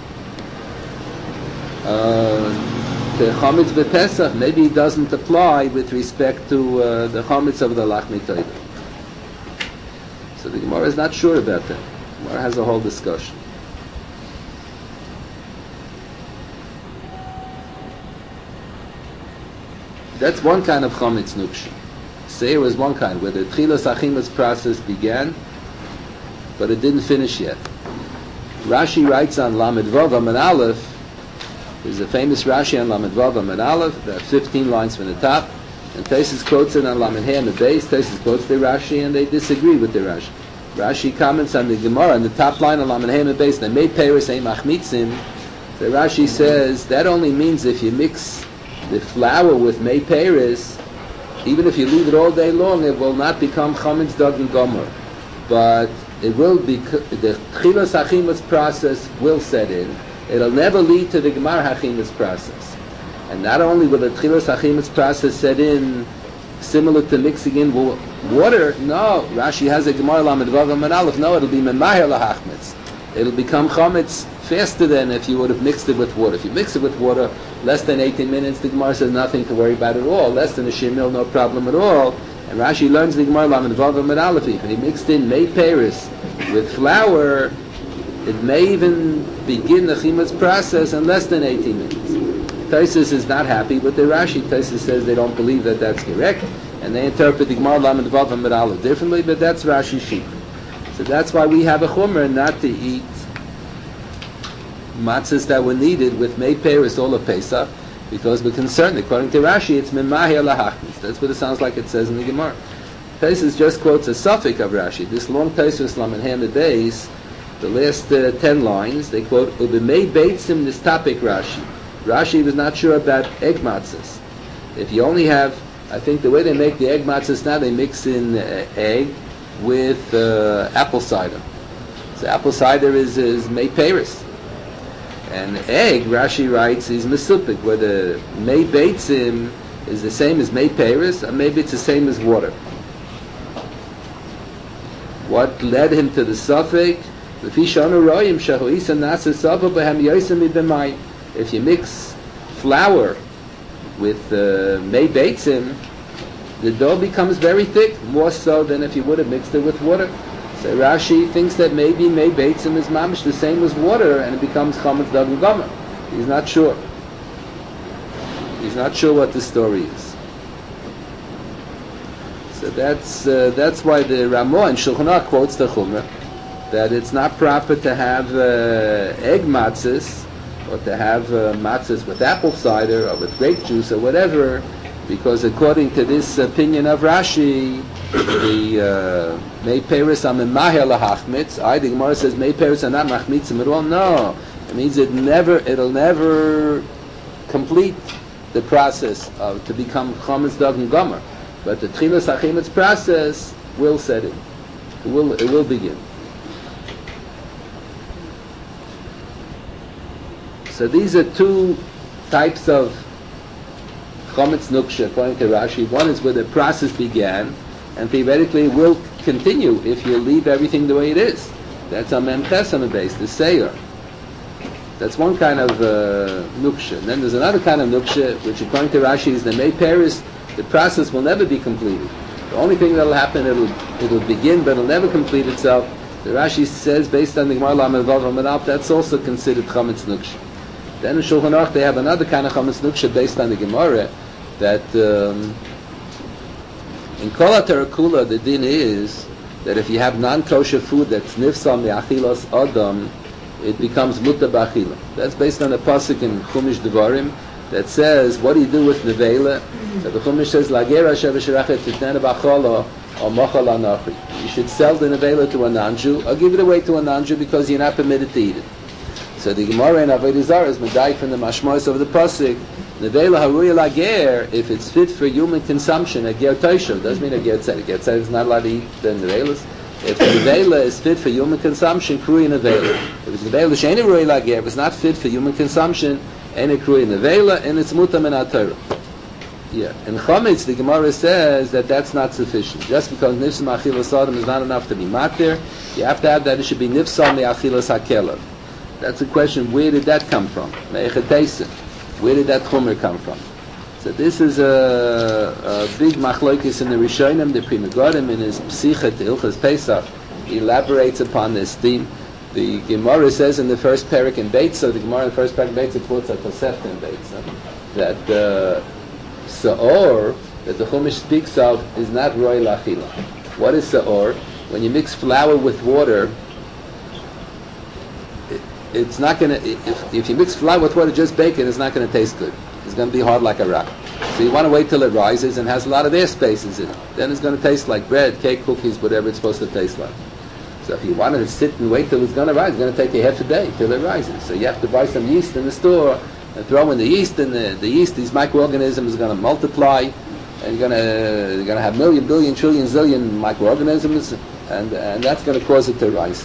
to Chametz B'Pesach. Maybe it doesn't apply with respect to the Chametz of the Lachmi Toiv. So the Gemara is not sure about that. The Gemara has a whole discussion. That's one kind of Chametz Nuksha. Seir is one kind, where the Tchilas Achilas process began, but it didn't finish yet. Rashi writes on Lamed Vav Amud Aleph. There's a famous Rashi on Lamed Vav Amud Aleph. There are 15 lines from the top, and Taisus quotes it on Lamed Hey on the base. Taisus quotes the Rashi, and they disagree with the Rashi. Rashi comments on the Gemara on the top line on Lamed Hey on the base. They made Peiros Ein Machmitzim. The Rashi says that only means if you mix the flour with Mei Peiros, even if you leave it all day long, it will not become Chametz Dog and Gomer. But it will be, the Tchilas Hachimas process will set in. It'll never lead to the Gemar Hachimas process. And not only will the Tchilas Hachimas process set in similar to mixing in water, no, Rashi has a Gemar Lamed Vav Amud Aleph, no, it'll be Memahir Lahachmetz. It'll become Chametz faster than if you would have mixed it with water. If you mix it with water, less than 18 minutes, the Gemara says nothing to worry about at all. Less than a shemil, no problem at all. And Rashi learns the Gemara Lamed Vav Amud Aleph. If he mixed in Mei Peiros with flour, it may even begin the Chimas process in less than 18 minutes. Taisus is not happy with the Rashi. Taisus says they don't believe that that's correct, and they interpret the Gemara Lamed Vav Amud Aleph differently, but that's Rashi's sheet. So that's why we have a chumrah not to eat matzahs that were needed with Mei Peiros all of Pesach, because we're concerned, according to Rashi, it's Memahir Lahachmis. That's what it sounds like it says in the Gemara. Taisus just quotes a suffix of Rashi. This long Taisus Lamed Hey on the base, the last 10 lines, they quote, Ubimei Beitzim this topic Rashi. Rashi was not sure about egg matzahs. If you only have, I think the way they make the egg matzahs now, they mix in egg with apple cider. So apple cider is Mei Peiros. And egg, Rashi writes, is Mesupik, whether Mei Beitzim is the same as Mei Peiros, or maybe it's the same as water. What led him to the suffix? If you mix flour with Mei Beitzim, the dough becomes very thick, more so than if you would have mixed it with water. So Rashi thinks that maybe Mei Beitzim is mamish the same as water, and it becomes Chametz Dog and Gomer. He's not sure. He's not sure what the story is. So that's why the Ramah and Shulchan Aruch quotes the Chumrah that it's not proper to have egg matzahs or to have matzahs with apple cider or with grape juice or whatever, because according to this opinion of Rashi, the Mei Peiros are Memahir Lahachmitz. The Gemara says Mei Peiros are not Machmitzim at all. No, it means it'll never complete the process of to become Chametz Dog and Gomer. But the Tchilas Hachimetz process will set in. It will begin. So these are two types of Chametz Nuksha according to Rashi. One is where the process began, and theoretically it will continue if you leave everything the way it is. That's a Mem Ches on the base, the Seir. That's one kind of Nuksha. And then there's another kind of Nuksha, which according to Rashi is the Mei Peiros. The process will never be completed. The only thing that will happen, it'll begin, but it'll never complete itself. The Rashi says, based on the Gemara Lamed Vav Amud Aleph, that's also considered Chametz Nuksha. Then in Shulchan Aruch they have another kind of Chametz Nuksha based on the Gemara, that in Kol HaTerakula the din is that if you have non-kosher food that's nifsal me'achilas adam, it becomes mutar b'achila. That's based on a pasuk in Chumash Devarim that says, what do you do with nevela? So the Chumash says, Lager asher v'sherachet titnena b'achala or mochal anachri. You should sell the nevela to a non-Jew or give it away to a non-Jew because you're not permitted to eat it. So the Gemara in Avodah Zarah is medayik from the mashmos of the pasuk. Nevela haruya lager, if it's fit for human consumption, a ger toishav, doesn't mean a ger tzedek. Ger tzedek is not allowed to eat the nevelas. If the nevela is fit for human consumption, kruya nevela. If it's nevela she'ena haruya lager, if it's not fit for human consumption, ena kruya nevela, and it's mutar min haTorah. Yeah, in Chometz, the Gemara says that that's not sufficient. Just because nifsal me'achilas adam is not enough to be matir, you have to have that it should be nifsal me'achilas hakelav. That's a question, where did that come from? Me'echeteisim. Where did that chomer come from? So this is a big machlokes in the Rishonim, the Pri Megadim, in his Psichet, Hilchas Pesach, elaborates upon this theme. The Gemara says in the first parak in Beitza, the Gemara in the first parak in Beitza quotes a Tosefta in Beitza, that Sa'or, that the Chumash speaks of, is not Roy Lachila. What is Sa'or? When you mix flour with water, it's not going to, if you mix flour with water, just bake it, it's not going to taste good. It's going to be hard like a rock. So you want to wait till it rises and has a lot of air spaces in it. Then it's going to taste like bread, cake, cookies, whatever it's supposed to taste like. So if you want to sit and wait till it's going to rise, it's going to take you half a day till it rises. So you have to buy some yeast in the store and throw in the yeast, and the yeast, these microorganisms are going to multiply, and you're going to have million, billion, trillion, zillion microorganisms, and that's going to cause it to rise.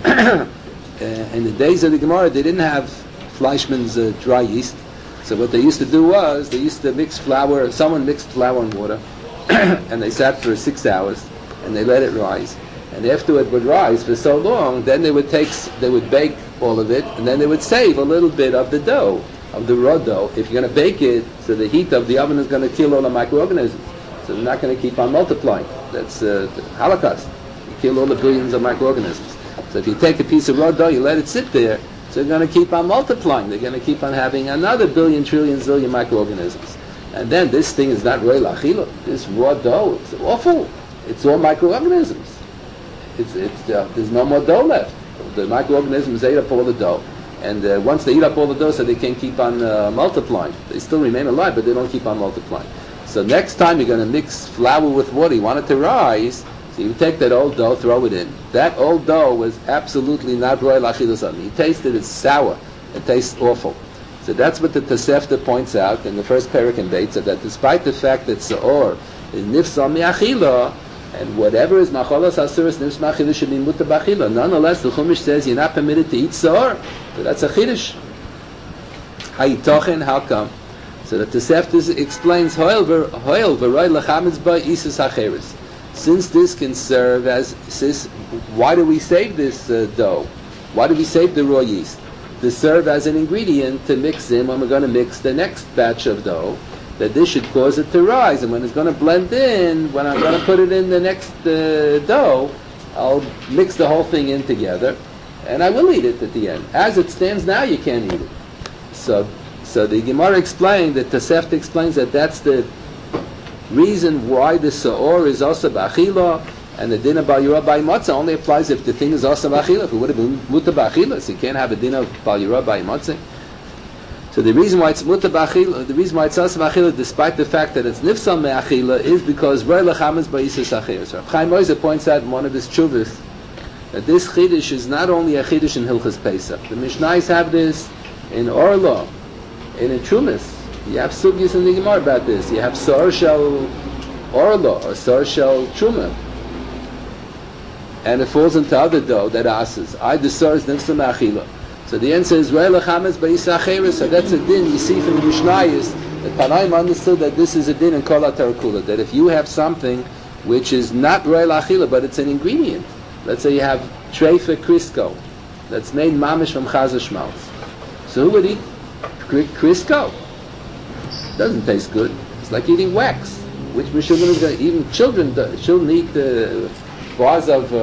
In the days of the Gemara, they didn't have Fleischmann's dry yeast. So what they used to do was, they used to mix flour, someone mixed flour and water, and they sat for 6 hours, and they let it rise. And after it would rise for so long, then they would bake all of it, and then they would save a little bit of the dough, of the raw dough. If you're going to bake it, so the heat of the oven is going to kill all the microorganisms. So they're not going to keep on multiplying. That's the Holocaust. You kill all the billions of microorganisms. So if you take a piece of raw dough, you let it sit there, so they're going to keep on multiplying. They're going to keep on having another billion, trillion, zillion microorganisms. And then this thing is not roy lachila. This raw dough, it's awful. It's all microorganisms. There's no more dough left. The microorganisms ate up all the dough. And once they eat up all the dough, so they can't keep on multiplying. They still remain alive, but they don't keep on multiplying. So next time you're going to mix flour with water, you want it to rise, so you take that old dough, throw it in. That old dough was absolutely not roy lachila. You taste it, it's sour. It tastes awful. So that's what the Tosefta points out in the first parak in Beitza, that despite the fact that Sa'or is nifsal mi'achila, and whatever is macholas asuras nifsal mi'achila should be mutar b'achila. Nonetheless, the Chumash says you're not permitted to eat Sa'or. So that's a chiddush. Hayitochen, how come? So the Tosefta explains, Hoil v'roy lechametz ba isus hacheres. Since this can serve as, why do we save this dough? Why do we save the raw yeast? To serve as an ingredient to mix in when we're going to mix the next batch of dough, that this should cause it to rise. And when it's going to blend in, when I'm going to put it in the next dough, I'll mix the whole thing in together, and I will eat it at the end. As it stands now, you can't eat it. So the Gemara explained, that Tosefta explains that that's the reason why the Sa'or is also b'achila, and the din of Bal Yirah by Matzah only applies if the thing is also b'achila. If it would have been mutar b'achila, so you can't have a din of Bal Yirah by Matzah. So the reason why it's mutar b'achila, the reason why it's also b'achila, despite the fact that it's nifsal me'achila, is because roy lechametz ba'isas acheres. So Chaim Moiser points out in one of his tshuvas that this chiddush is not only a chiddush in Hilchas Pesach. The Mishnayos have this in Orla, in Trumas. You have sugyas in the Gemara about this. You have Sa'or shel Orla, or Sa'or shel Truma. And it falls into other dough that asks. The Sa'or is nifsal me'achila. So the answer is roy lechametz ba'isas acheres. So that's a din you see from the Mishnayos, that Tanaim understood that this is a din in Kol HaTarakula, that if you have something which is not roy lachila, but it's an ingredient. Let's say you have treifa Crisco that's made mamish from chazash mouth. So who would eat Crisco? It doesn't taste good. It's like eating wax, which even children eat bars of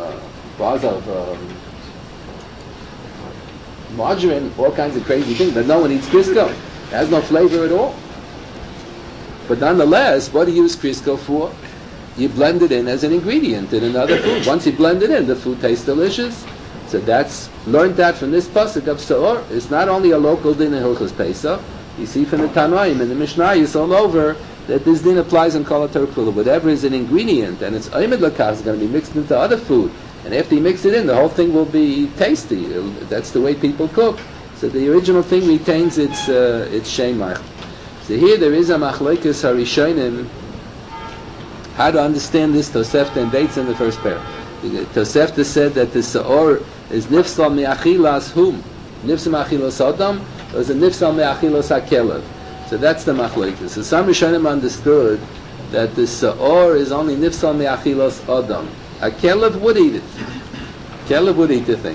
margarine, all kinds of crazy things, but no one eats Crisco. It has no flavor at all. But nonetheless, what do you use Crisco for? You blend it in as an ingredient in another food. Once you blend it in, the food tastes delicious. So learned that from this pasuk of Sa'or. It's not only a local din in Hilchas Pesach. You see from the Tanoim and the Mishnayos all over that this din applies in Kol HaTarakula. Whatever is an ingredient and it's oimid lakach is going to be mixed into other food. And after you mix it in, the whole thing will be tasty. That's the way people cook. So the original thing retains its shemach. So here there is a machlokes harishonim how to understand this Tosefta and Beitza in the first pair. Tosefta said that the Sa'or is nifsal me'achilas hum. Nifsal me'achilas adam, or is it nifsal me'achilas hakelev? So that's the machlokes. So some Rishonim understood that the sa'or is only nifsal me'achilos adam. A kelev would eat it. Kelev would eat the thing.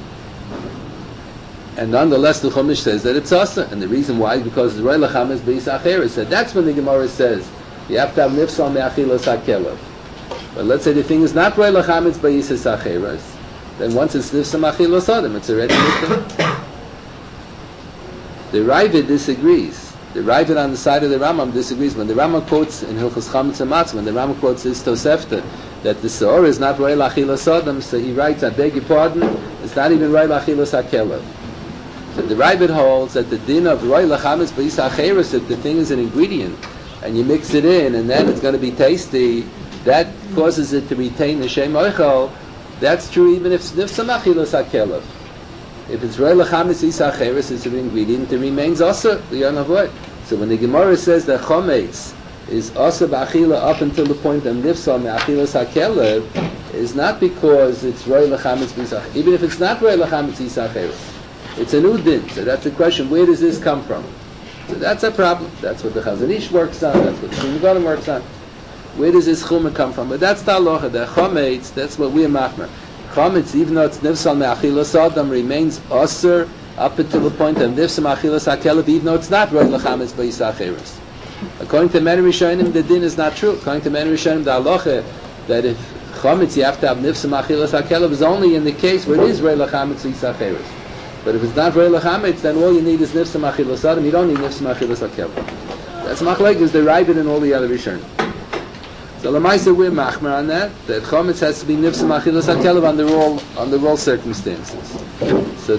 And nonetheless, the Chumash says that it's asa. And the reason why is because the Roi Lachametz B'Yis Acheres. So that's when the Gemara says you have to have nifsal me'achilos ha'kelev. But let's say the thing is not Roi Lachametz B'Yis Acheres. Then once it's nifsal me'achilos adam, it's already nifsal. The Ravid disagrees. The Ravid on the side of the Rambam disagrees. When the Rambam quotes in Hilchos Chametz and Matzah, when the Rambam quotes this Tosefta, that the Seor is not Roi Lachilas Adam, so he writes, I beg your pardon, it's not even Roi Lachilas HaKelev. So the Ravid holds that the din of Roi Lachametz B'Yis Acheres, if the thing is an ingredient, and you mix it in, and then it's going to be tasty, that causes it to retain the Shem Oichel. That's true even if it's Nifsam Achilas HaKelev. If it's Roi Lachametz B'Yis Acheres, it's an ingredient, it remains also the Yon Avoid. So when the Gemara says that Chometz is also b'achila up until the point of nifsal me'achilas hakelev, is not because it's Roi Lachametz B'Yis Acheres. Even if it's not Roi Lachametz B'Yis Acheres, it's a new din. So that's the question, where does this come from? So that's a problem. That's what the Chazon Ish works on, that's what the Shin Golim works on. Where does this chumah come from? But that's the halacha, the Chometz, that's what we are machmer. Chometz, even though it's nifsal me'achilas adam, remains osir up until the point of nifsal me'achilas hakelev, even though it's not Roi Lachametz B'Yis Acheres. According to many Rishonim, the din is not true. According to many Rishonim, the halacha that if Chometz you have to have nifsal me'achilas hakelev is only in the case where it is Roi Lachametz B'Yis Acheres. But if it's not Roi Lachametz, then all you need is nifsal me'achilas adam. You don't need nifsal me'achilas hakelev. That's machlokes, the Ravid and all the other Rishonim. So Lamaisa we're machmer on that Chometz has to be nifsal me'achilas hakelev under all circumstances. So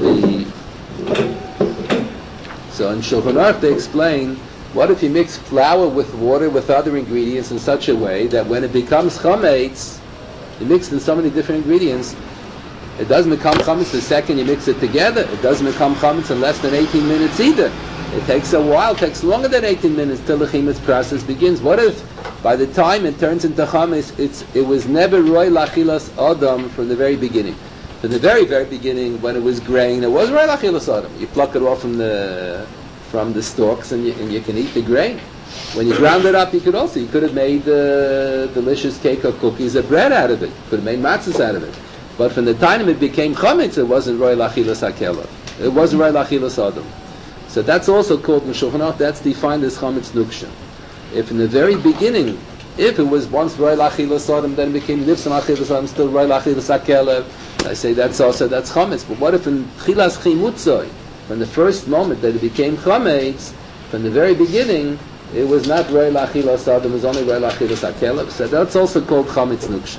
in Shulchan Aruch they explain, what if you mix flour with water with other ingredients in such a way that when it becomes chometz, you mix in so many different ingredients, it doesn't become chometz the second you mix it together. It doesn't become chometz in less than 18 minutes either. It takes a while, it takes longer than 18 minutes till the chimetz process begins. What if by the time it turns into chometz, it was never Roi Lachilas Adam from the very beginning? From the very, very beginning, when it was grain, it was Roi Lachilas Adam. You pluck it off from the stalks and you can eat the grain. When you ground it up, you could have made delicious cake or cookies or bread out of it. You could have made matzahs out of it. But from the time it became chometz, it wasn't Roi Lachilas hakelev. It wasn't Roi Lachilas Adam. So that's also called in Shulchan Aruch, that's defined as chometz nuksha. If in the very beginning, if it was once Roi Lachilas Adam, then it became nifsal me'achilas adam, still Roi Lachilas hakelev, I say that's chometz. But what if in chilas chimutzoi, from the first moment that it became chometz, from the very beginning, it was not Roi Lachilas Adam, it was only Roi Lachilas hakelev. So that's also called chometz nuksha.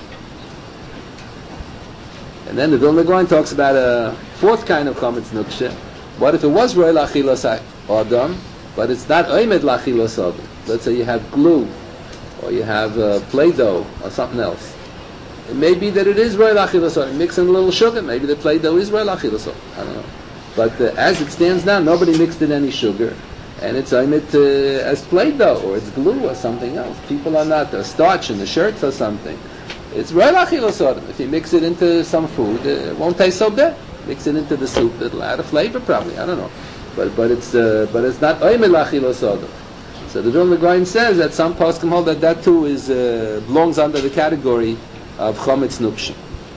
And then the Vilna Gaon talks about a fourth kind of chometz nuksha. What if it was Roi Lachilas Adam, but it's not Oimed Lachilas Adam? Let's say you have glue, or you have Play-Doh, or something else. It may be that it is Roi Lachilas Adam. Mix in a little sugar, maybe the Play-Doh is Roi Lachilas Adam. I don't know. But as it stands now, nobody mixed in any sugar, and it's Oimed as Play-Doh, or it's glue, or something else. People are not, or starch in the shirts or something. It's Roi Lachilas Adam. If you mix it into some food, it won't taste so bad. Mix it into the soup, it'll add a flavor probably. I don't know, but it's not Oimed Lachilas Adam. So the Vilna Gaon says that some poskim hold that too is belongs under the category of chometz nuksha.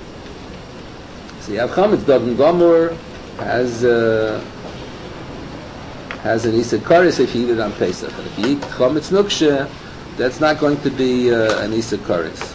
So you have chometz dagan gomor has an Isa Karis if you eat it on Pesach, and if you eat chometz nuksha, that's not going to be an Isa Karis.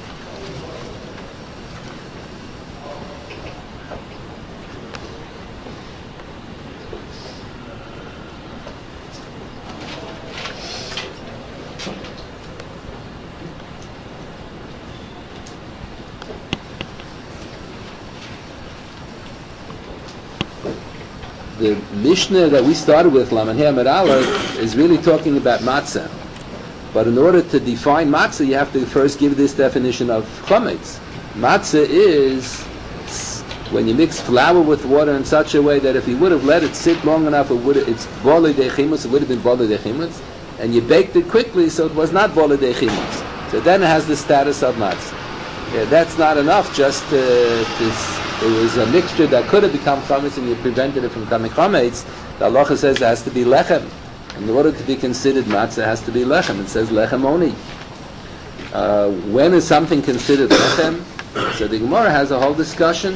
The Mishnah that we started with, Laman Hei Amud Aleph, is really talking about matzah. But in order to define matzah, you have to first give this definition of chometz. Matzah is when you mix flour with water in such a way that if you would have let it sit long enough, it's bolei dechimus, it would have been bolei dechimus, and you baked it quickly, so it was not bolei dechimus. So then it has the status of matzah. Yeah, that's not enough, just it was a mixture that could have become chometz and you prevented it from becoming chometz. The halacha says it has to be lechem. In order to be considered matzah, it has to be lechem. It says lechem oni. When is something considered lechem? So the Gemara has a whole discussion.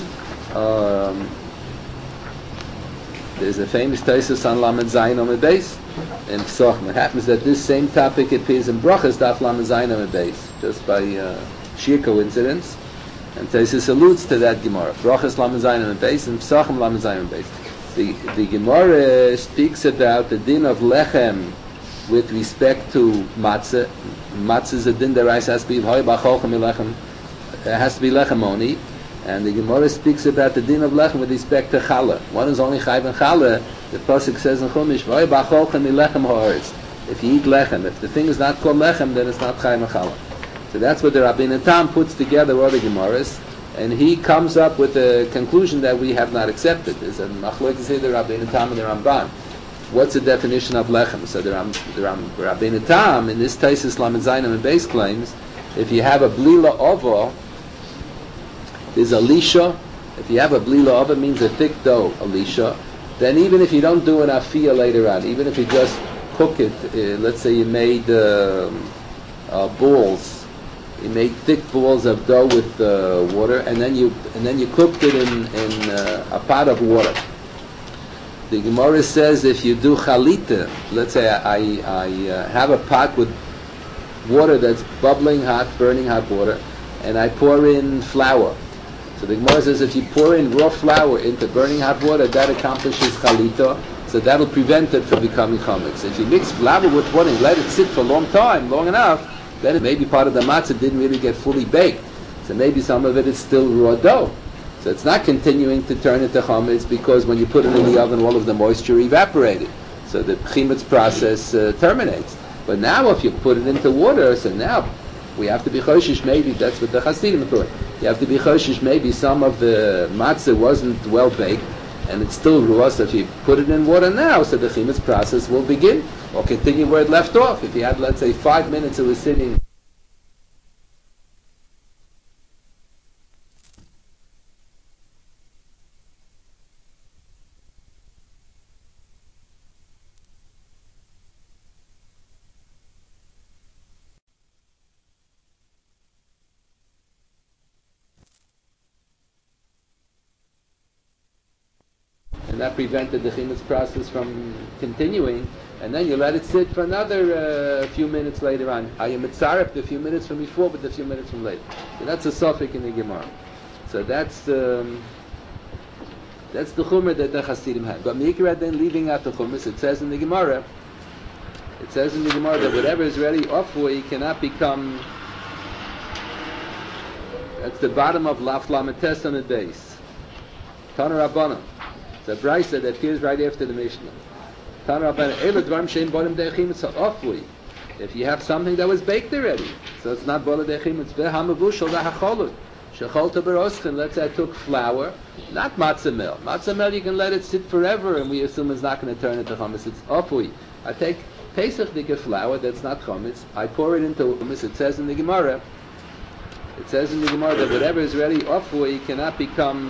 There's a famous Taisus on Lamed Zayin Amud Beis in Pesachim. It happens that this same topic appears in Brachas Daf Lamed Zayin Amud Beis, just by sheer coincidence. And Taisus alludes to that Gemara. Brachas Lamed Zayin Amud Beis and Pesachim Lamed Zayin Amud Beis. The Gemara speaks about the din of lechem with respect to matzah. Matzah is a din that has to be hoy b'cholchem lechem. It has to be lechem only. And the Gemara speaks about the din of lechem with respect to challah. One is only chayv and challah. The pasuk says in Chumash, hoy b'cholchem lechem ha'aretz. If you eat lechem, if the thing is not called lechem, then it's not chayv and challah. So that's what the Rabbeinu Tam puts together all the Gemaras. And he comes up with a conclusion that we have not accepted. There's a machlokes here, the Rabbeinu Tam and the Ramban. What's the definition of lechem? So the Rabbeinu Tam in this Taisus Lamed Zayin Amud Beis claims, if you have a blila ova, there's a lisha. If you have a blila ova, it means a thick dough, a lisha. Then even if you don't do an afiyah later on, even if you just cook it, let's say you made balls. You made thick balls of dough with water, and then you cooked it in a pot of water. The Gemara says if you do chalita, let's say I have a pot with water that's bubbling hot, burning hot water, and I pour in flour. So the Gemara says if you pour in raw flour into burning hot water, that accomplishes chalita, so that'll prevent it from becoming chametz. If you mix flour with water and let it sit for a long time, long enough, then it may be part of the matzah didn't really get fully baked. So maybe some of it is still raw dough. So it's not continuing to turn into chametz because when you put it in the oven, all of the moisture evaporated. So the chimetz process terminates. But now if you put it into water, so now we have to be choshish, maybe, that's what the Hasidim thought. You have to be choshish, maybe some of the matzah wasn't well baked, and it's still raw, so if you put it in water now, so the chimetz process will begin, or continue where it left off. If you had, let's say, 5 minutes it was sitting and that prevented the chimetz process from continuing, and then you let it sit for another few minutes later on. Are you mitzaref the few minutes from before, but the few minutes from later? So that's a suffix in the Gemara. So that's the chumrah that the Hasidim had. But Mikra then leaving out the chumrah, it says in the Gemara that whatever is ready ofui cannot become. That's the bottom of Laf Lametes on the base. Tana Rabbanan. The Brisa that appears right after the Mishnah. If you have something that was baked already, so it's not bola dechim, it's v'hamavushal v'hacholut. Shecholta beroschen, let's say I took flour, not matzah meal. Matzah meal you can let it sit forever and we assume it's not going to turn into chametz. It's ofui. I take Pesach dike flour that's not chametz, I pour it into chametz. It says in the Gemara that whatever is ready ofui cannot become.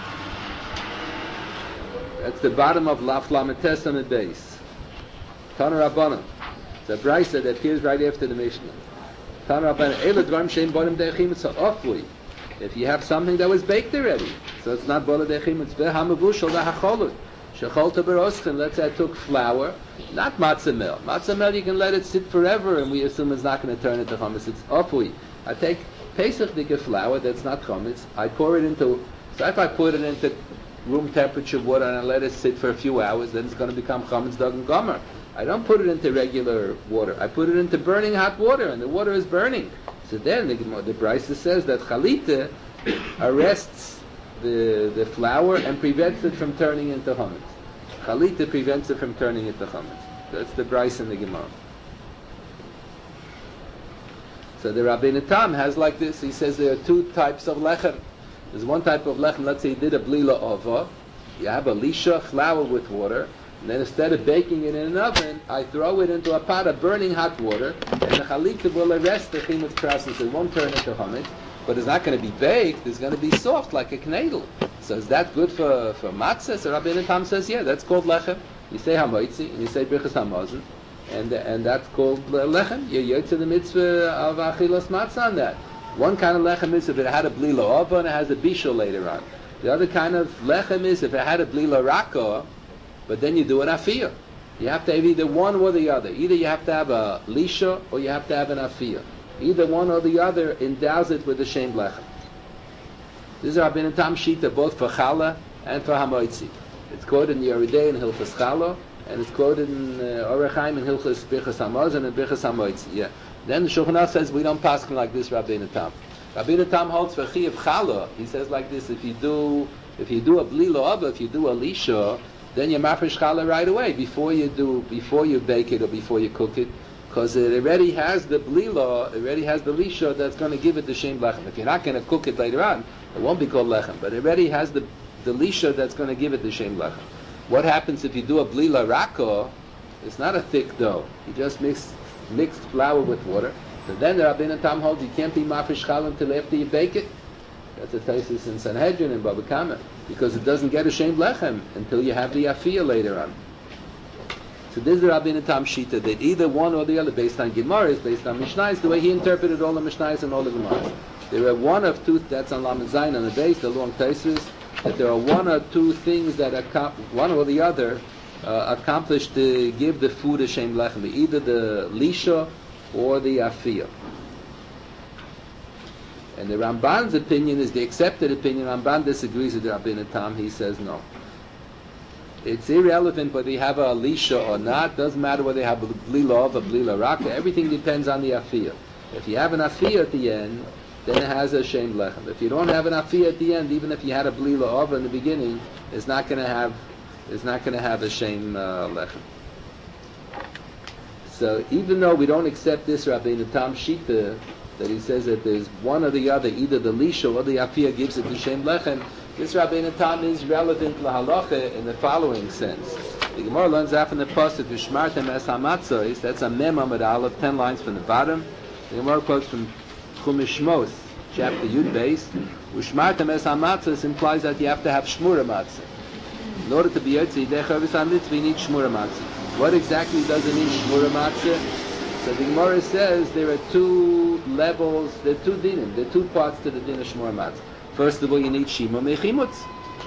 That's the bottom of Laf Lametes on the base. Tana Rabbanan. The Brisa that appears right after the Mishnah. Tana Rabbanan. Eila dvarim shein bolim de'echim it's ofui. If you have something that was baked already, so it's not bola de'echim, it's v'hamavushal v'hacholut. Shecholta beroschen, let's say I took flour, not matzah meal. Matzah meal you can let it sit forever and we assume it's not going to turn into chametz. It's ofui. I take Pesach dike flour that's not chametz, I pour it into, so if I put it into room temperature water and I let it sit for a few hours, then it's going to become chametz dog and gomer. I don't put it into regular water. I put it into burning hot water, and the water is burning. So then the Brisa says that chalita arrests the flour and prevents it from turning into chametz. Chalita prevents it from turning into chametz. That's the Brisa in the Gemara. So the Rabbeinu Tam has like this. He says there are two types of lechem. There's one type of lechem, let's say you did a blila ova, you have a lisha, flour with water, and then instead of baking it in an oven, I throw it into a pot of burning hot water, and the chalita will arrest the chimetz process. It won't turn into chametz, but it's not going to be baked, it's going to be soft like a knedel. So is that good for matzah? So Rabbeinu Tam says, yeah, that's called lechem. You say hamoitzi, and you say birchas hamazon, and that's called lechem. You're to the mitzvah of achilas matzah on that. One kind of lechem is if it had a bli lo'ava and it has a bishul later on. The other kind of lechem is if it had a bli lo'raka, but then you do an afiyah. You have to have either one or the other. Either you have to have a lisha or you have to have an afiyah. Either one or the other endows it with the shem lechem. This is Rabbeinu Tam Shita both for challah and for hamoitzi. It's quoted in Yoreh De'ah in Hilchas Challah, and it's quoted in Orach Chaim in Hilchas Birchas Hamazon and Birchas Hamoitzi. Yeah. Then the Shulchan Aruch says we don't pass like this, Rabbeinu Tam. Rabbeinu Tam holds for Chiyuv Challah. He says like this: if you do a bli lo'ava, if you do a lisha, then you mafresh challah right away before you bake it or before you cook it, because it already has the blila, it already has the lisha that's going to give it the shem lechem. If you're not going to cook it later on, it won't be called lechem, but it already has the lisha that's going to give it the shem lechem. What happens if you do a blila rako? It's not a thick dough. You just mixed flour with water. So then the Rabbeinu Tam holds you can't be mafresh challah until after you bake it. That's a thesis in Sanhedrin and Baba Kama, because it doesn't get a shem lechem until you have the afiyah later on. So this is the Rabbeinu Tam Shita, that either one or the other, based on Gemaras, based on Mishnayos, the way he interpreted all the Mishnayos and all the Gemaras. There are one of two, that's on Lamed Zayin on the base, the long thesis, that there are one or two things that one or the other accomplish to give the food a shem lechem, either the lisha or the afiyah. And the Ramban's opinion is the accepted opinion. Ramban disagrees with the Rabbeinu Tam. He says no. It's irrelevant whether you have a lisha or not. Doesn't matter whether you have a blila of a blila raka. Everything depends on the afiyah. If you have an afiyah at the end, then it has a shem lechem. If you don't have an afiyah at the end, even if you had a blila of in the beginning, it's not going to have a shem lechem. So even though we don't accept this Rabbeinu Tam Shita, that he says that there's one or the other, either the lisha or the afiyah gives it to shem lechem, this Rabbeinu Tam is relevant to halacha in the following sense. The Gemara learns out from the pasuk v'shmartem es hamatzos. That's a mem amud aleph, 10 lines from the bottom. The Gemara quotes from Chumash Shmos, chapter Yud Beis. V'shmartem es hamatzos implies that you have to have shmura matzah. In order to be yotzi yidei chavis hamitzvah, you need shmura matzah. What exactly does it mean shmura matzah? So the Gemara says there are two levels, there are two dinim, there are two parts to the din of shmura matzah. First of all, you need shima mechimutz.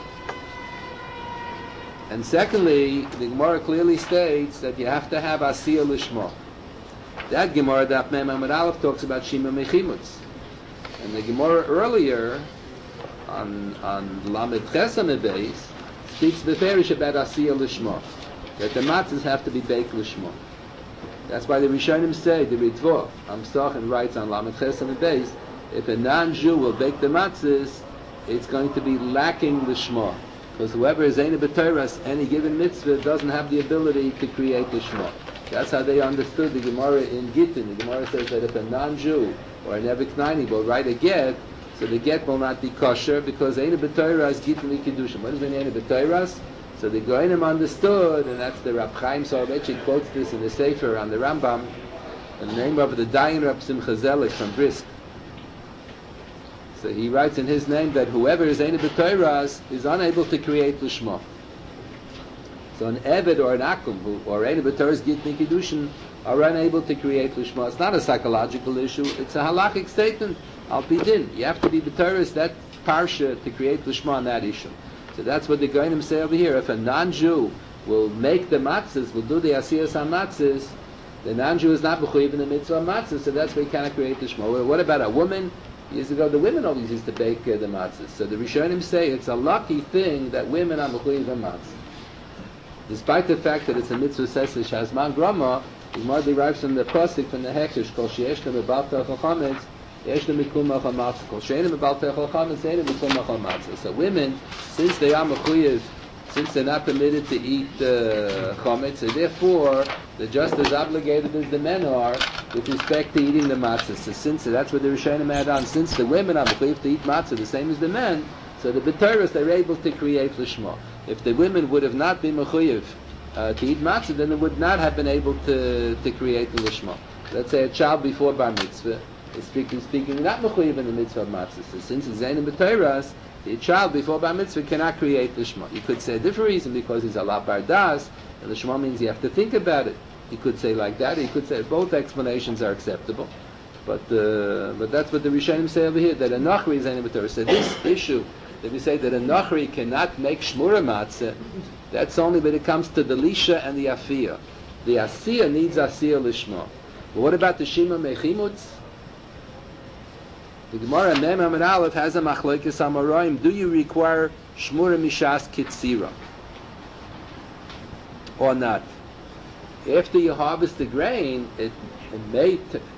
And secondly, the Gemara clearly states that you have to have asiyah lishma. That Gemara, Daf Mem Amud Aleph, talks about shima mechimutz. And the Gemara earlier, on Lamed Ches Amud Beis, speaks beferish about asiyah lishma, that the matzahs have to be baked lishma. That's why the Rishonim say, the Ritva, Amsachin writes on Lamed Ches Amud Beis, if a non-Jew will bake the matzahs, it's going to be lacking the shema. Because whoever is Eina B'Torah, any given mitzvah, doesn't have the ability to create the shema. That's how they understood the Gemara in Gittin. The Gemara says that if a non-Jew or an Evik Naini will write a get, so the get will not be kosher, because Eina B'Torah is Gittin L'Kiddushin. What is an Eina B'Torah? So the Goyim understood, and that's the Rab Chaim Soloveitchik quotes this in the Sefer on the Rambam, in the name of the Dayan Rab Simcha Zelig from Brisk. So he writes in his name that whoever is Eina B'Torah is unable to create Lishma. So an Eved or an Akum, or Eina B'Torah Gittin Kiddushin, are unable to create Lishma. It's not a psychological issue, it's a halachic statement. Al Pidin, you have to be B'Torah, that parsha, to create Lishma on that issue. So that's what the Goyim say over here. If a non-Jew will make the matzahs, will do the asiyas on matzahs, the non-Jew is not b'chuyev in the mitzvah of matzahs, so that's why he cannot create the shema. What about a woman? Years ago, the women always used to bake the matzahs. So the Rishonim say it's a lucky thing that women are b'chuyev in matzahs. Despite the fact that it's a mitzvah sesish hazman grama, the Gemara derives from the pasuk from the Hekesh called sheyesh lebal techol chametz. So women, since they are mechuyev, since they're not permitted to eat chametz, so therefore they're just as obligated as the men are with respect to eating the matzah. So since that's what the Rishonim add on, since the women are mechuyev to eat matzah the same as the men, so the b'Torah they're able to create lishma. If the women would have not been mechuyev to eat matzah, then they would not have been able to create the lishma. Let's say a child before bar mitzvah is speaking not mechuyev in the mitzvah of matzah. So since it's Eina B'Torah, The child before bar mitzvah cannot create lishma. You could say a different reason because he's a la bardas, and lishma means you have to think about it. You could say like that. You could say both explanations are acceptable, but that's what the Rishonim say over here, that a nachri is any Torah. So this issue that we say that a nachri cannot make shmura matzah, that's only when it comes to the lisha and the afiyah. The asiyah needs asiyah lishma. But what about the shima mechimutz? The Gemara Mem Amud Aleph has a machlokes amoraim. Do you require shmura mishas kitzira or not? After you harvest the grain, it may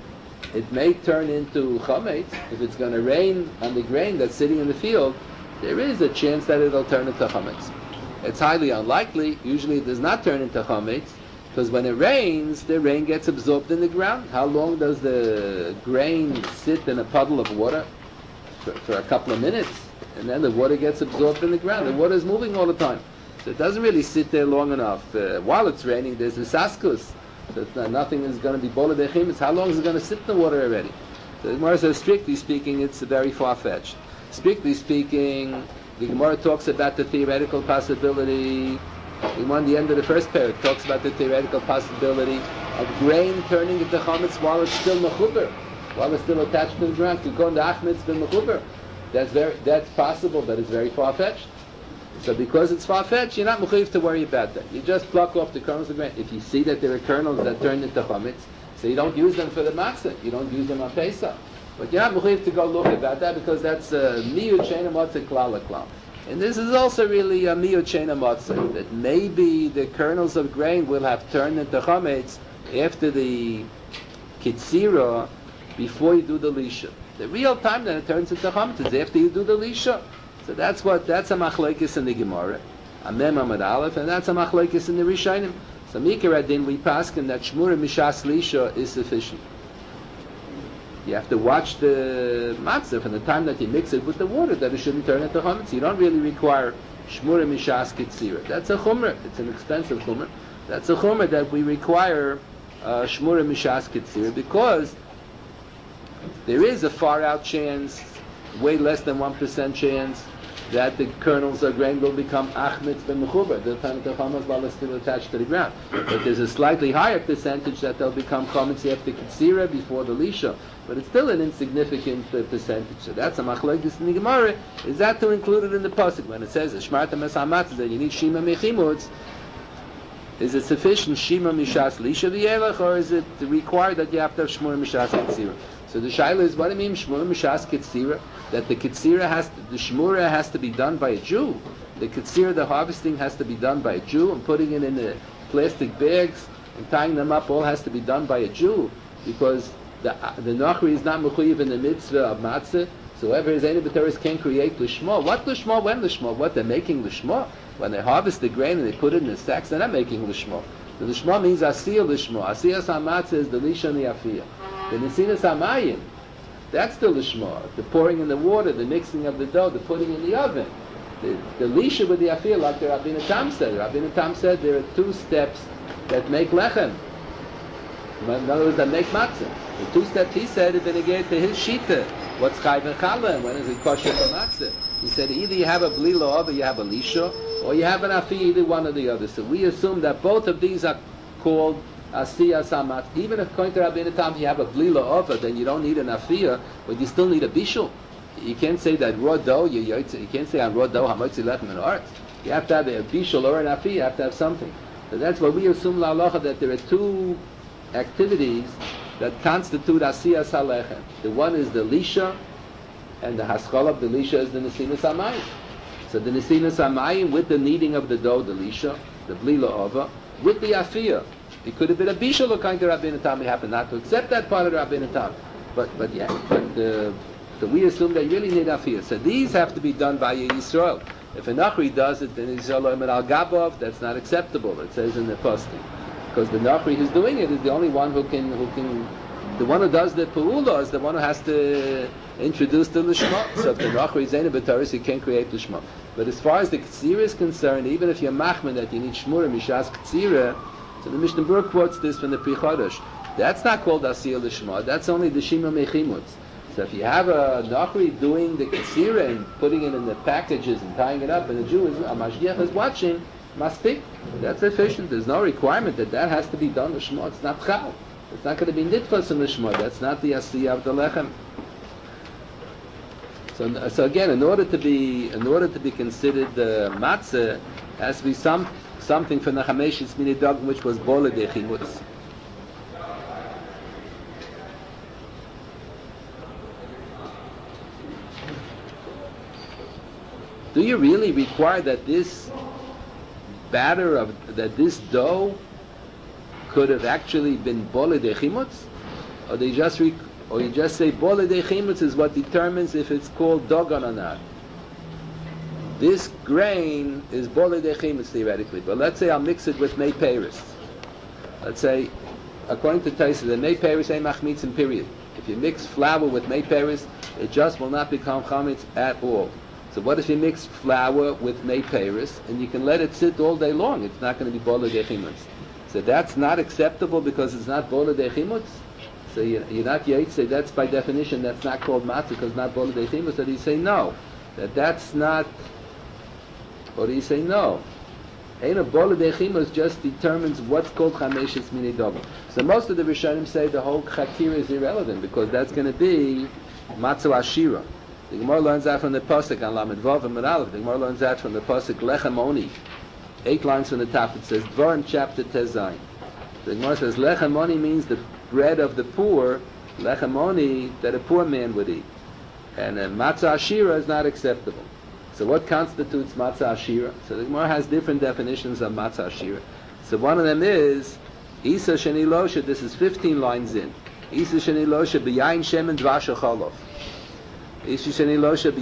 turn into chametz. If it's going to rain on the grain that's sitting in the field, there is a chance that it'll turn into chametz. It's highly unlikely. Usually it does not turn into chametz, because when it rains, the rain gets absorbed in the ground. How long does the grain sit in a puddle of water? For a couple of minutes, and then the water gets absorbed in the ground. The water is moving all the time, so it doesn't really sit there long enough. While it's raining, there's the saskus, so nothing is going to be bola dechim. It's how long is it going to sit in the water already? So the Gemara says, strictly speaking, it's very far-fetched. Strictly speaking, the Gemara talks about the theoretical possibility. The end of the first paragraph talks about the theoretical possibility of grain turning into chametz while it's still mechuber, while it's still attached to the ground. To go into achmetz ben mechuber, that's possible, but it's very far-fetched. So because it's far-fetched, you're not mechuyev to worry about that. You just pluck off the kernels of grain. If you see that there are kernels that turn into chametz, so you don't use them for the matzah, you don't use them on Pesach. But you're not mechuyev to go look about that, because that's miyut sheina matzah klal klal. And this is also really a miyut sheina matzah, that maybe the kernels of grain will have turned into chametz after the kitzira, before you do the lisha. The real time that it turns into chametz is after you do the lisha. So that's a machlokes in the Gemara, Amem Amud Aleph, and that's a machlokes in the Rishonim. So Mikra Adin, we paskin that shmura mishas lisha is sufficient. You have to watch the matzah from the time that you mix it with the water, that it shouldn't turn into chametz. You don't really require shmura mishas kitzira. That's a chumrah. It's an expensive chumrah. That's a chumrah that we require shmura mishas kitzira, because there is a far out chance, way less than 1% chance, that the kernels of grain will become achmetz ben mechuber. They'll turn into chametz while they're still attached to the ground. But there's a slightly higher percentage that they'll become chametz after kitzira, before the lisha. But it's still an insignificant percentage. So that's a machlokes in the Gemara. Is that to include it in the pasuk when it says shmarta mesamatz, that you need shima mechimutz? Is it sufficient shima mishas lisha v'yelach, or is it required that you have to have shmura mishas kitzira? So the shaila is, what do you mean shmura mishas kitzira? That the kitzira the shmura has to be done by a Jew. The kitzira, the harvesting, has to be done by a Jew, and putting it in the plastic bags and tying them up all has to be done by a Jew, because the nachri is not mechuyev in the mitzvah of matzah. So whoever is any b'teres can create lishma. What lishma? When lishma? What they're making lishma? When they harvest the grain and they put it in the sacks, they're not making lishma. The lishma means asiyah lishma. Asiyah samatzah is the lisha and the afiyah. The nesinas hamayim, that's the lishma. The pouring in the water, the mixing of the dough, the putting in the oven. The lisha with the afiyah, like the Rabbeinu Tam said. Rabbeinu Tam said there are two steps that make lechem. In other words, that make matzah. The two steps he said is when it gets to his shita. What's chayv and challah, and when is it kosher for matzah? He said either you have a bli lo'ov, or you have a lisha, or you have an afiyah, either one or the other. So we assume that both of these are called asiyah samat. Even if according to Rabbeinu Tam you have a bli lo'ov, then you don't need an afiyah, but you still need a bishul. You can't say that raw dough, you can't say on raw dough hamotzi lechem and art. You have to have a bishul or an afiyah, you have to have something. So that's why we assume la halacha, that there are two activities that constitute asiyas halechem. The one is the lisha, and the haschal of the lisha is the nesinas hamayim. So the nesinas hamayim with the kneading of the dough, the lisha, the bli la'ova, with the afiyah. It could have been a bishul according to Rabbeinu Tam. We happen not to accept that part of Rabbeinu Tam. So we assume that you really need afiyah. So these have to be done by Yisrael. If a nachri does it, then Yisrael al gabov, that's not acceptable. It says in the posting. Because the nachri who's doing it is the only one who can, the one who does the pa'ula is the one who has to introduce the lishma. So if the nachri is in a b'taris, he can't create lishma. But as far as the ktsira is concerned, even if you're machman that you need shmura mishas ktsira, so the Mishnah Berurah quotes this from the Pri Chodesh. That's not called asiyah lishma. That's only the shima mechimutz. So if you have a Nachri doing the Kesira and putting it in the packages and tying it up, and the Jew is, a Mashgiach is watching, Mastik, that's sufficient. There's no requirement that that has to be done Lishma. It's not Chal. It's not going to be Nitfas in Lishma. That's not the Asiyah of the Lechem. So again, in order to be considered matzah, has to be something from the Chameshis Minei Dogim which was Bola de Chimutz. Do you really require that this batter that this dough could have actually been Bola de Chimutz, or you just say Bola de Chimutz is what determines if it's called dogon or not? This grain is Bola de Chimutz theoretically, but let's say I'll mix it with Mei Peiris. Let's say, according to Taisa, the Mei Peiris ain't machmitzin, period. If you mix flour with Mei Peiris, it just will not become chametz at all. So what if you mix flour with Mei Peiris and you can let it sit all day long? It's not going to be Bola de Chimutz. So that's not acceptable because it's not Bola de Chimutz. So you're not Yaitz, say that's by definition, that's not called matzah because it's not Bola de Chimutz. So you say no, that's not. Or do you say no? Ein a Bola de Chimutz just determines what's called Chameshis Minei Dogim. So most of the Rishonim say the whole Chakira is irrelevant because that's going to be Matzah Ashira. The Gemara learns that from the Pasuk on Lamed Vav and Aleph. The Gemara learns that from the Pasuk Lechem Oni. 8 lines from the top it says Dvarim chapter Tezayin. The Gemara says Lechem Oni means the bread of the poor, Lechem Oni that a poor man would eat. And Matzah Ashira is not acceptable. So what constitutes Matzah Ashira? So the Gemara has different definitions of Matzah Ashira. So one of them is Isa Sheni Losha, this is 15 lines in. Isa Sheni Losha B'yayin Shemen Dvash Cholof. So most of the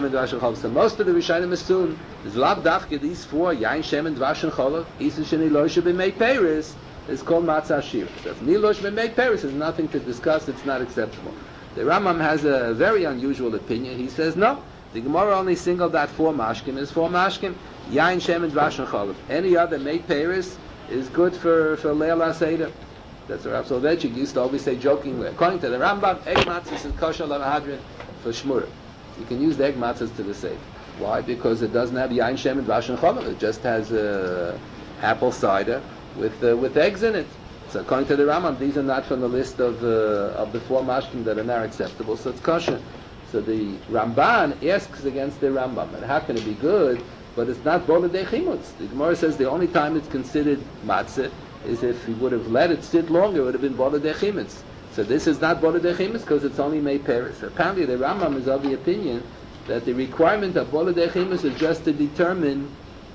Rishonim assume is lav dafke these 4 yain shemen dvash and cholov. Isa sheni loshe b'mei peiris is called matzah ashira. So if nilosh b'mei peiris is nothing to discuss, it's not acceptable. The Rambam has a very unusual opinion. He says no. The Gemara only singled out 4 mashkim. Is 4 mashkim yain shemen dvash and cholov. Any other mei peiris is good for leil aseder. That's what Rav Soloveitchik used to always say jokingly. According to the Rambam, egg matzahs is kosher lavahadrin for shmura. You can use the egg matzahs to the safe. Why? Because it doesn't have yain shem and dvash and cholov. It just has apple cider with eggs in it. So according to the Rambam, these are not from the list of the 4 mashkim that are not acceptable. So it's kosher. So the Ramban asks against the Rambam, and how can it be good? But it's not bola de chimutz. The Gemara says the only time it's considered matzah is if you would have let it sit longer, it would have been bola de chimutz. So this is not bola de chimutz because it's only mei peris. Apparently the Rambam is of the opinion that the requirement of bola de chimutz is just to determine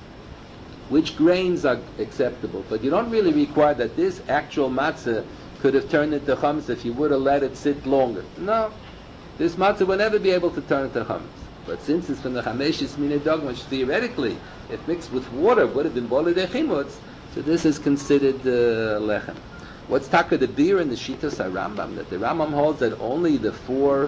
which grains are acceptable. But you don't really require that this actual matzah could have turned into chametz if you would have let it sit longer. No. This matzah will never be able to turn into chametz. But since it's from the Chameshis Minei Dogim, which theoretically, if mixed with water, would have been bola de chimutz, so this is considered lechem. What's taka the beer in the Shitas HaRambam? That the Rambam holds that only the four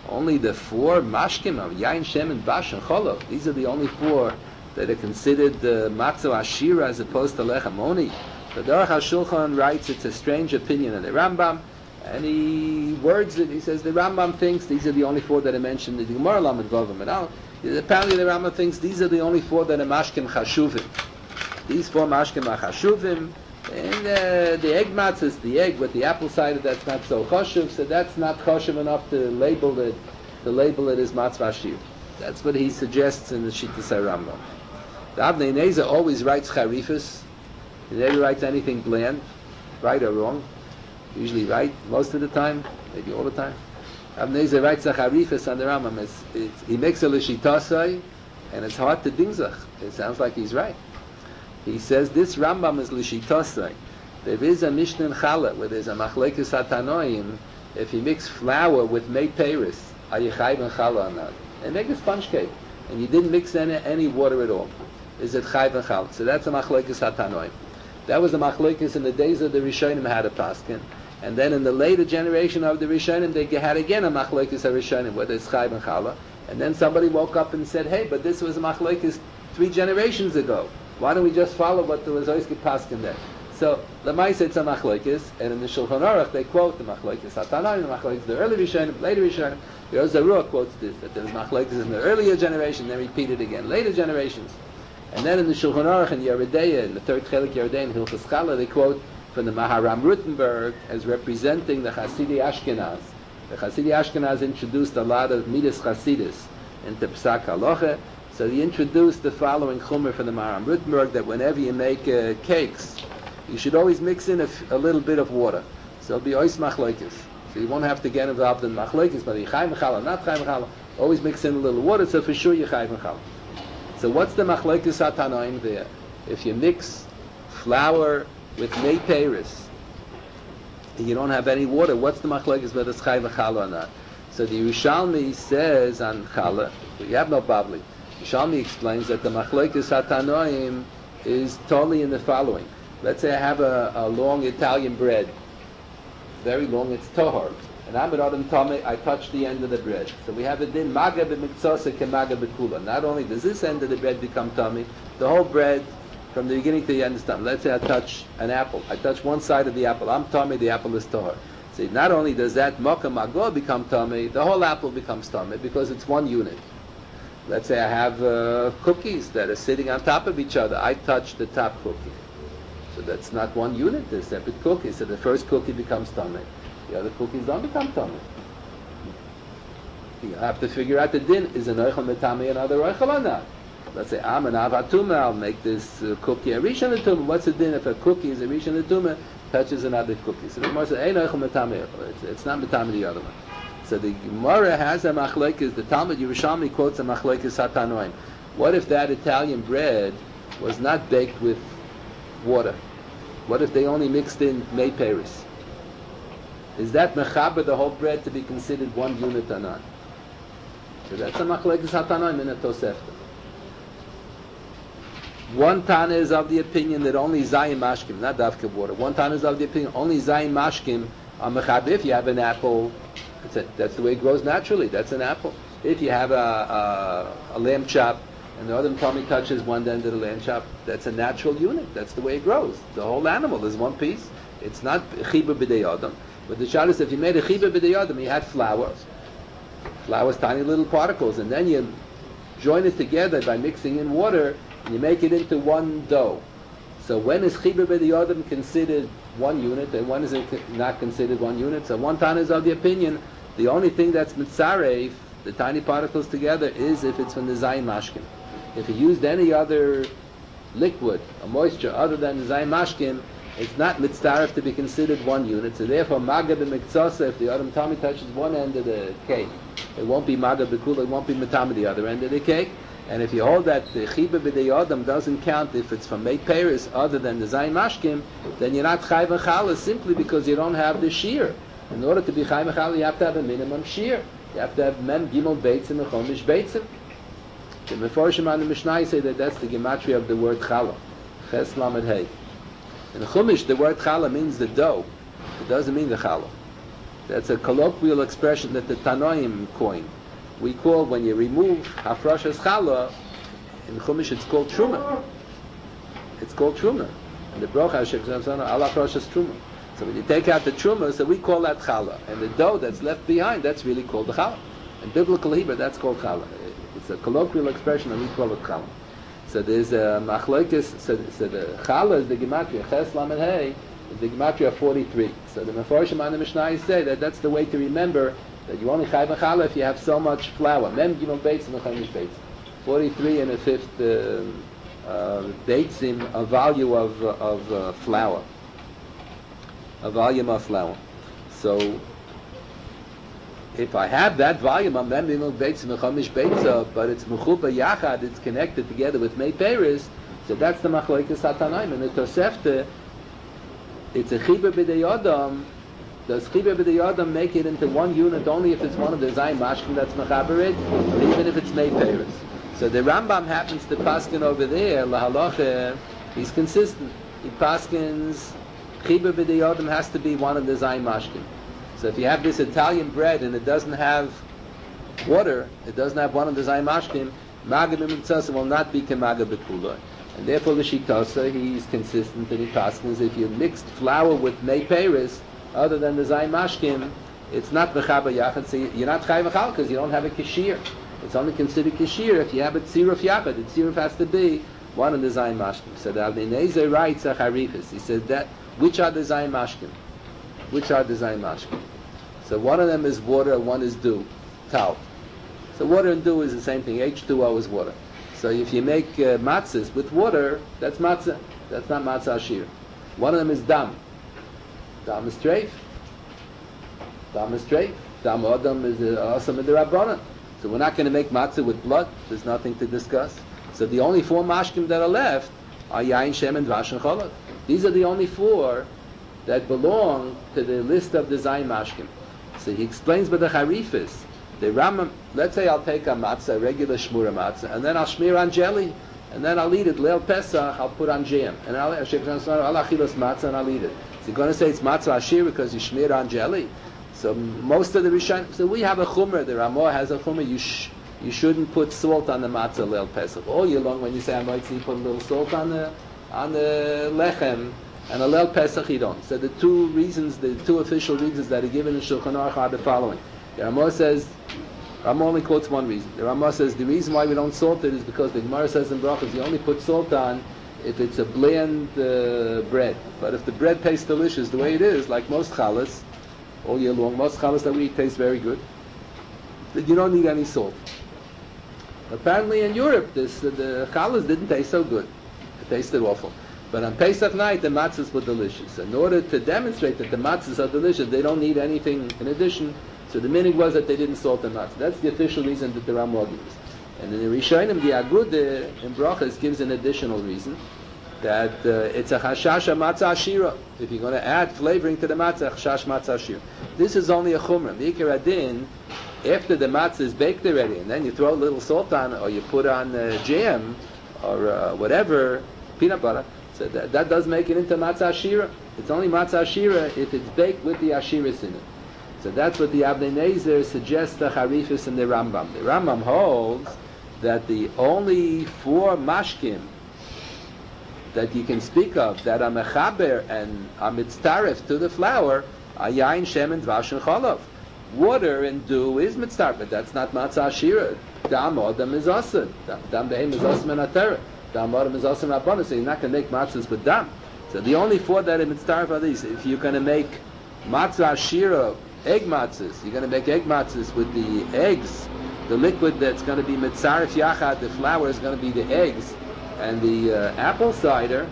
mashkim of yain, shem, and bash and cholov. These are the only 4 that are considered matzah ashira as opposed to lechem oni. So the Aruch HaShulchan writes it's a strange opinion of the Rambam, and he words it. He says the Rambam thinks these are the only 4 that are mentioned in the Gemara Lamed Vav and Aleph. Apparently the Rambam thinks these are the only 4 that are mashkim chashuvim. These 4 mashkim are chashuvim, and the egg matzah is the egg with the apple cider that's not so chashuv, so that's not chashuv enough to label it as matzah ashir. That's what he suggests in the Shittas HaRambam. The Avnei Nezer always writes charifus. He never writes anything bland, right or wrong. Usually right most of the time, maybe all the time. Avnei Nezer writes a charifus on the Rambam. He makes a l'shitasai, and it's hard to dingzach. It sounds like he's right. He says this Rambam is l'shitasai. There is a Mishnah in Chala where there's a machlekes hatanoim. If you mix flour with mei peiris, are you chayv and chala or not? And make a sponge cake, and you didn't mix any water at all. Is it chayv and chala? So that's a machlekes hatanoim. That was a machlekes in the days of the Rishonim had a paskin, and then in the later generation of the Rishonim they had again a machlekes Rishonim whether it's chayv and chala. And then somebody woke up and said, "Hey, but this was a machlekes 3 generations ago. Why don't we just follow what the Lazoisky paskin there?" So the Lamaisa it's a machlokes, and in the Shulchan Aruch they quote the machlokes Hatanaim, the machlokes the early Rishonim, later Rishonim. The Zarua quotes this, that there's machlokes in the earlier generation, then repeated again later generations. And then in the Shulchan Aruch and Yeredeya, in the third Chelik Yeredeya in Hilchos Chala, they quote from the Maharam Rutenberg as representing the Hasidi Ashkenaz. The Hasidi Ashkenaz introduced a lot of Midas Chasidis into Psak Halacha, so he introduced the following Chumer from the Maharam Rutenberg, that whenever you make cakes, you should always mix in a little bit of water. So it'll be ois machlokes. So you won't have to get involved in machlokes, but you chayim challah, not chayim challah. Always mix in a little water, so for sure you chayim challah. So what's the machlokes hatanoim there? If you mix flour with mei peiros, and you don't have any water, what's the machlokes whether it's chayim challah or not? So the Yerushalmi says on challah, you have no babli. Yerushalmi explains that the machlokes hatanoim is totally in the following. Let's say I have a long Italian bread, very long, it's tohar, and I'm at Adam Tomei, I touch the end of the bread. So we have a din, maga b'miktzose ke maga b'kula. Not only does this end of the bread become tummy, the whole bread, from the beginning to the end is tummy. Let's say I touch an apple, I touch one side of the apple, I'm tummy, the apple is tohar. See, not only does that mocha mago become tummy, the whole apple becomes tummy, because it's one unit. Let's say I have cookies that are sitting on top of each other, I touch the top cookie. So that's not one unit, they're separate cookies. So the first cookie becomes tamei. The other cookies don't become tamei. You have to figure out the din, is an oichel metamei another oichel or not? Let's say, I'm an avatuma, I'll make this cookie a rishon l'tumah. What's the din if a cookie is a rishon l'tumah, touches another cookie? So the Gemara says, ein oichel metamei. It's not metamei the other one. So the Gemara has a machlokes, the Talmud Yerushalmi quotes a machlokes hatanoim. What if that Italian bread was not baked with water? What if they only mixed in mei peiros? Is that mechaber the whole bread to be considered one unit or not? So that's a machlokes hatanoim in a Tosefta. One Tana is of the opinion that only Zayim Mashkim, not Davka water. One Tana is of the opinion only Zayim Mashkim are mechaber. If you have an apple, that's the way it grows naturally. That's an apple. If you have a lamb chop, and the other tummy touches one end of the lamb chop, that's a natural unit. That's the way it grows. The whole animal is one piece. It's not chiba b'dei adam. But the shal is, if you made a chiba b'dei adam, you had flours, tiny little particles, and then you join it together by mixing in water, and you make it into one dough. So when is chiba b'dei adam considered one unit, and when is it not considered one unit? So one Tana is of the opinion, the only thing that's mitzarev, the tiny particles together, is if it's from the Zayin Mashkim. If you used any other liquid or moisture other than Zayin Mashkim, it's not mitzaref to be considered one unit. So therefore, maga b'miktzasa, if the Adam Tommy touches one end of the cake, it won't be maga b'kula, it won't be matama the other end of the cake. And if you hold that the chiba b'dei adam doesn't count if it's from mei peiros other than the Zayin Mashkim, then you're not chayv v'chala simply because you don't have the shear. In order to be chayv v'chala, you have to have a minimum shear. You have to have mem gimel beitzim and chomish beitzim. The Meforshim on the Mishnah say that that's the gematria of the word challah. Ches lamed hey. In the Chumash, the word challah means the dough. It doesn't mean the challah. That's a colloquial expression that the Tanoim coined. We call, when you remove hafrashas challah, in Chumash it's called truma. It's called truma. And the brocha shekzam ala hafrashas truma. So when you take out the truma, so we call that challah. And the dough that's left behind, that's really called the challah. In biblical Hebrew, that's called challah. It's a colloquial expression, and we call it challah. So there's a machlokes. So the challah is the gematria. Ches lamed hey is the gematria 43. So the Meforshim on the Mishnah say that that's the way to remember that you only chayv challah if you have so much flour. Mem gimel beitzim and chamish beitzim. 43 and a fifth beitzim, a volume of flour. A volume of flour. So if I have that volume of mem gimel beitzim and chamish beitzim, but it's mechuba yachad, it's connected together with mei peiros, so that's the machlokes hatanaim. And the Tosefta, it's a chiba b'dei adam. Does chiba b'dei adam make it into one unit only if it's one of the Zayin Mashkim that's mechabered, or even if it's mei peiros? So the Rambam happens to paskin over there, lahalacha, he's consistent. He paskins chiba b'dei adam has to be one of the Zayin Mashkim. So if you have this Italian bread and it doesn't have water, it doesn't have one of the Zayin Mashkim, maga b'mitzasa will not be kemaga b'kula. And therefore, the Shitasa, he's consistent and he passes if you mixed flour with Mei Peris, other than the Zayin Mashkim, it's not Mechaber Yachad, so you're not Chai V'chal because you don't have a Kashir. It's only considered Kashir if you have a Tziruf Yachad. The Tziruf has to be one of the Zayin Mashkim. So the Avnei Nezer writes a Harifis. He says that, which are the Zayin Mashkim? Which are the Zayin Mashkim? So one of them is water, one is dew, tal. So water and dew is the same thing. H2O is water. So if you make matzahs with water, that's matzah. That's not matzah ashir. One of them is dam. Dam is treif. Dam is treif. Dam adam is awesome in the Rabbanan. So we're not going to make matzah with blood. There's nothing to discuss. So the only four mashkim that are left are yain, shem, and dvash and cholad. These are the only four that belong to the list of the zayin mashkim. So he explains by the Harifis, the Rambam, let's say I'll take a matzah, a regular shmura matzah, and then I'll smear on jelly, and then I'll eat it. Leil Pesach, I'll put on jam, and I'll achilas matzah, and I'll eat it. So you're going to say it's matzah ashir because you smear on jelly? So most of the Rishonim, so we have a chumrah, the Ramah has a chumrah, you shouldn't put salt on the matzah Leil Pesach. All year long when you say Amoitzi, you put a little salt on the lechem, and a Leil Pesach you don't. So the two reasons, the two official reasons that are given in Shulchan Aruch are the following. The Ramah says, Ramah only quotes one reason. The Ramah says the reason why we don't salt it is because the Gemara says in Brachos you only put salt on if it's a bland bread. But if the bread tastes delicious the way it is, like most challahs, all year long, most challahs that we eat taste very good, then you don't need any salt. Apparently in Europe, the challahs didn't taste so good. It tasted awful. But on Pesach night, the matzahs were delicious. In order to demonstrate that the matzahs are delicious, they don't need anything in addition. So the meaning was that they didn't salt the matzah. That's the official reason that the Ramah gives. And in the Rishonim, the Agudah in Brachas gives an additional reason, that it's a chashash matzah ashira. If you're going to add flavoring to the matzah, chashash matzah ashira. This is only a chumrah. Mikir adin, after the matzah is baked already, and then you throw a little salt on it, or you put on jam, or whatever, peanut butter, so that does make it into matzah ashira. It's only matzah ashira if it's baked with the ashiras in it. So that's what the Avnei Nezer suggests the Harifis and the Rambam. The Rambam holds that the only four mashkim that you can speak of that are mechaber and are mitztaref to the flour are yain, shem, and dvash and cholav. Water and dew is mitztaref, but that's not matzah ashira. Dam adam is asad. Dam behem is asad and atera. Dam adam is asad and rabbanah. So you're not going to make matzahs with dam. So the only four that are mitztaref are these. If you're going to make matzah ashira, egg matzahs, you're going to make egg matzahs with the eggs, the liquid that's going to be mitzaref yachad, the flour is going to be the eggs, and the apple cider,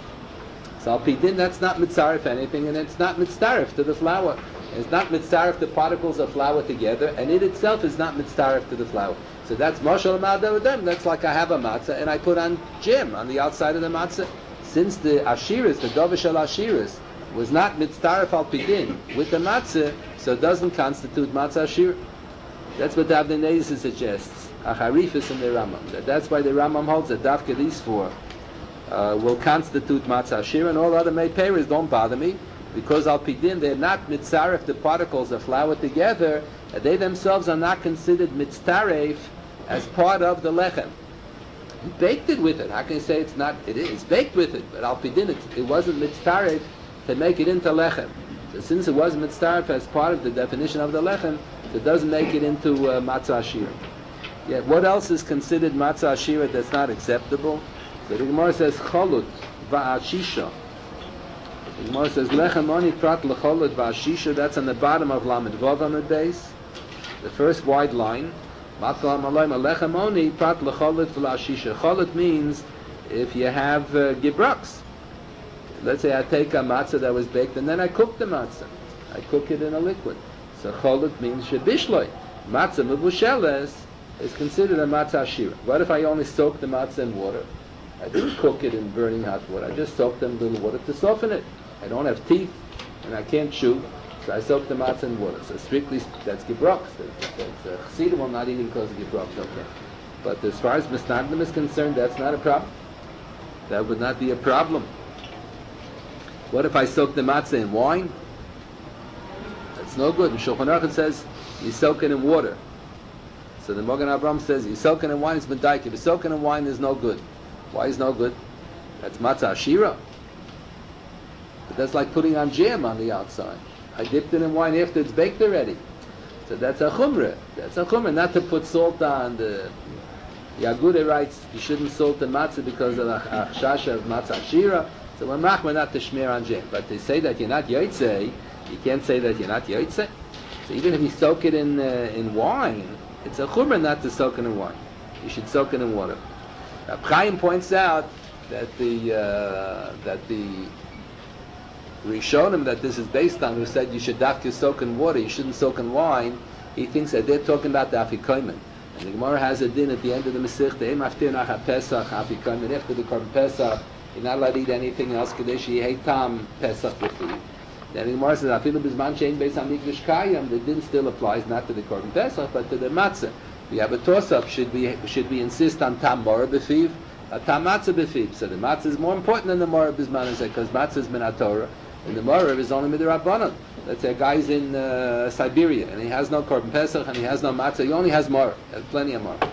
so alpidin, that's not mitzaref anything, and it's not mitzaref to the flour. It's not mitzaref the particles of flour together, and it itself is not mitzaref to the flour. So that's mashal ma'adavadem. That's like I have a matzah, and I put on jam on the outside of the matzah. Since the ashiris, the dovish al ashiris, was not mitzaref alpidin with the matzah, so it doesn't constitute matzah ashir. That's what the Avnei Nezer suggests. Acharifis and the Rambam. That's why the Rambam holds that dafka these four will constitute matzah ashir, and all other mei peiros don't bother me, because al pidin they're not mitzaref the particles of flour together, and they themselves are not considered mitzaref as part of the lechem. You baked it with it. How can you say it's not? It is baked with it, but al pidin it wasn't mitzaref to make it into lechem. So since it wasn't mitzaref as part of the definition of the lechem, it doesn't make it into matzah ashira. Yet what else is considered matzah ashira that's not acceptable? So the Gemara says cholut va'ashisha. The Gemara says lechem oni prat lecholut va'ashisha. That's on the bottom of Lamed Vav on the base, the first wide line. Matzalam alayim lechem oni prat lecholut va'ashisha. Cholut means if you have gibrux. Let's say I take a matzah that was baked and then I cook the matzah. I cook it in a liquid. So cholut means shebishloi. Matzah mevusheles is considered a matzah ashira. What if I only soak the matzah in water? I didn't cook it in burning hot water. I just soaked it in a little water to soften it. I don't have teeth and I can't chew, so I soak the matzah in water. So strictly, that's gibrux. That's chassidim will not eat because of gibrux. Okay. But as far as misnagdim is concerned, that's not a problem. That would not be a problem. What if I soak the matzah in wine? That's no good. And Shulchan Aruch says you soak it in water. So the Mogen Avraham says you soak it in wine, it's medaik. If you soak it in wine, is no good. Why is no good? That's matzah ashira. But that's like putting on jam on the outside. I dipped it in wine after it's baked already. So that's a chumrah. That's a chumrah, not to put salt on. The Yaguda writes you shouldn't salt the matzah because of the achshasha of matzah ashira. So we're not to shmear on jam. But to say that you're not yotzei, you can't say that you're not yotzei. So even if you soak it in wine, it's a chumrah not to soak it in wine. You should soak it in water. Chaim points out that the Rishonim that this is based on, who said you should dafka soak in water, you shouldn't soak in wine, he thinks that they're talking about the afikomen. And the Gemara has a din at the end of the Masech, the Eim Aftir Nach HaPesach, afikomen, after the Korban Pesach, you're not allowed to eat anything else, Kadesh Yehei Tam Pesach b'fi. Then the Gemara says, Afilu Bizman Shein Beis HaMikdash Kayam, the din still applies not to the Korban Pesach, but to the matzah. We have a toss-up, should we insist on Tam Mora b'fiv, a Tam Matzah b'fiv? So the matzah is more important than the Mora Bizman, because matzah is min HaTorah, and the Mora is only midrabanan. Let's say a guy's in Siberia and he has no Korban Pesach and he has no matzah. He only has Mora. He has plenty of Mora.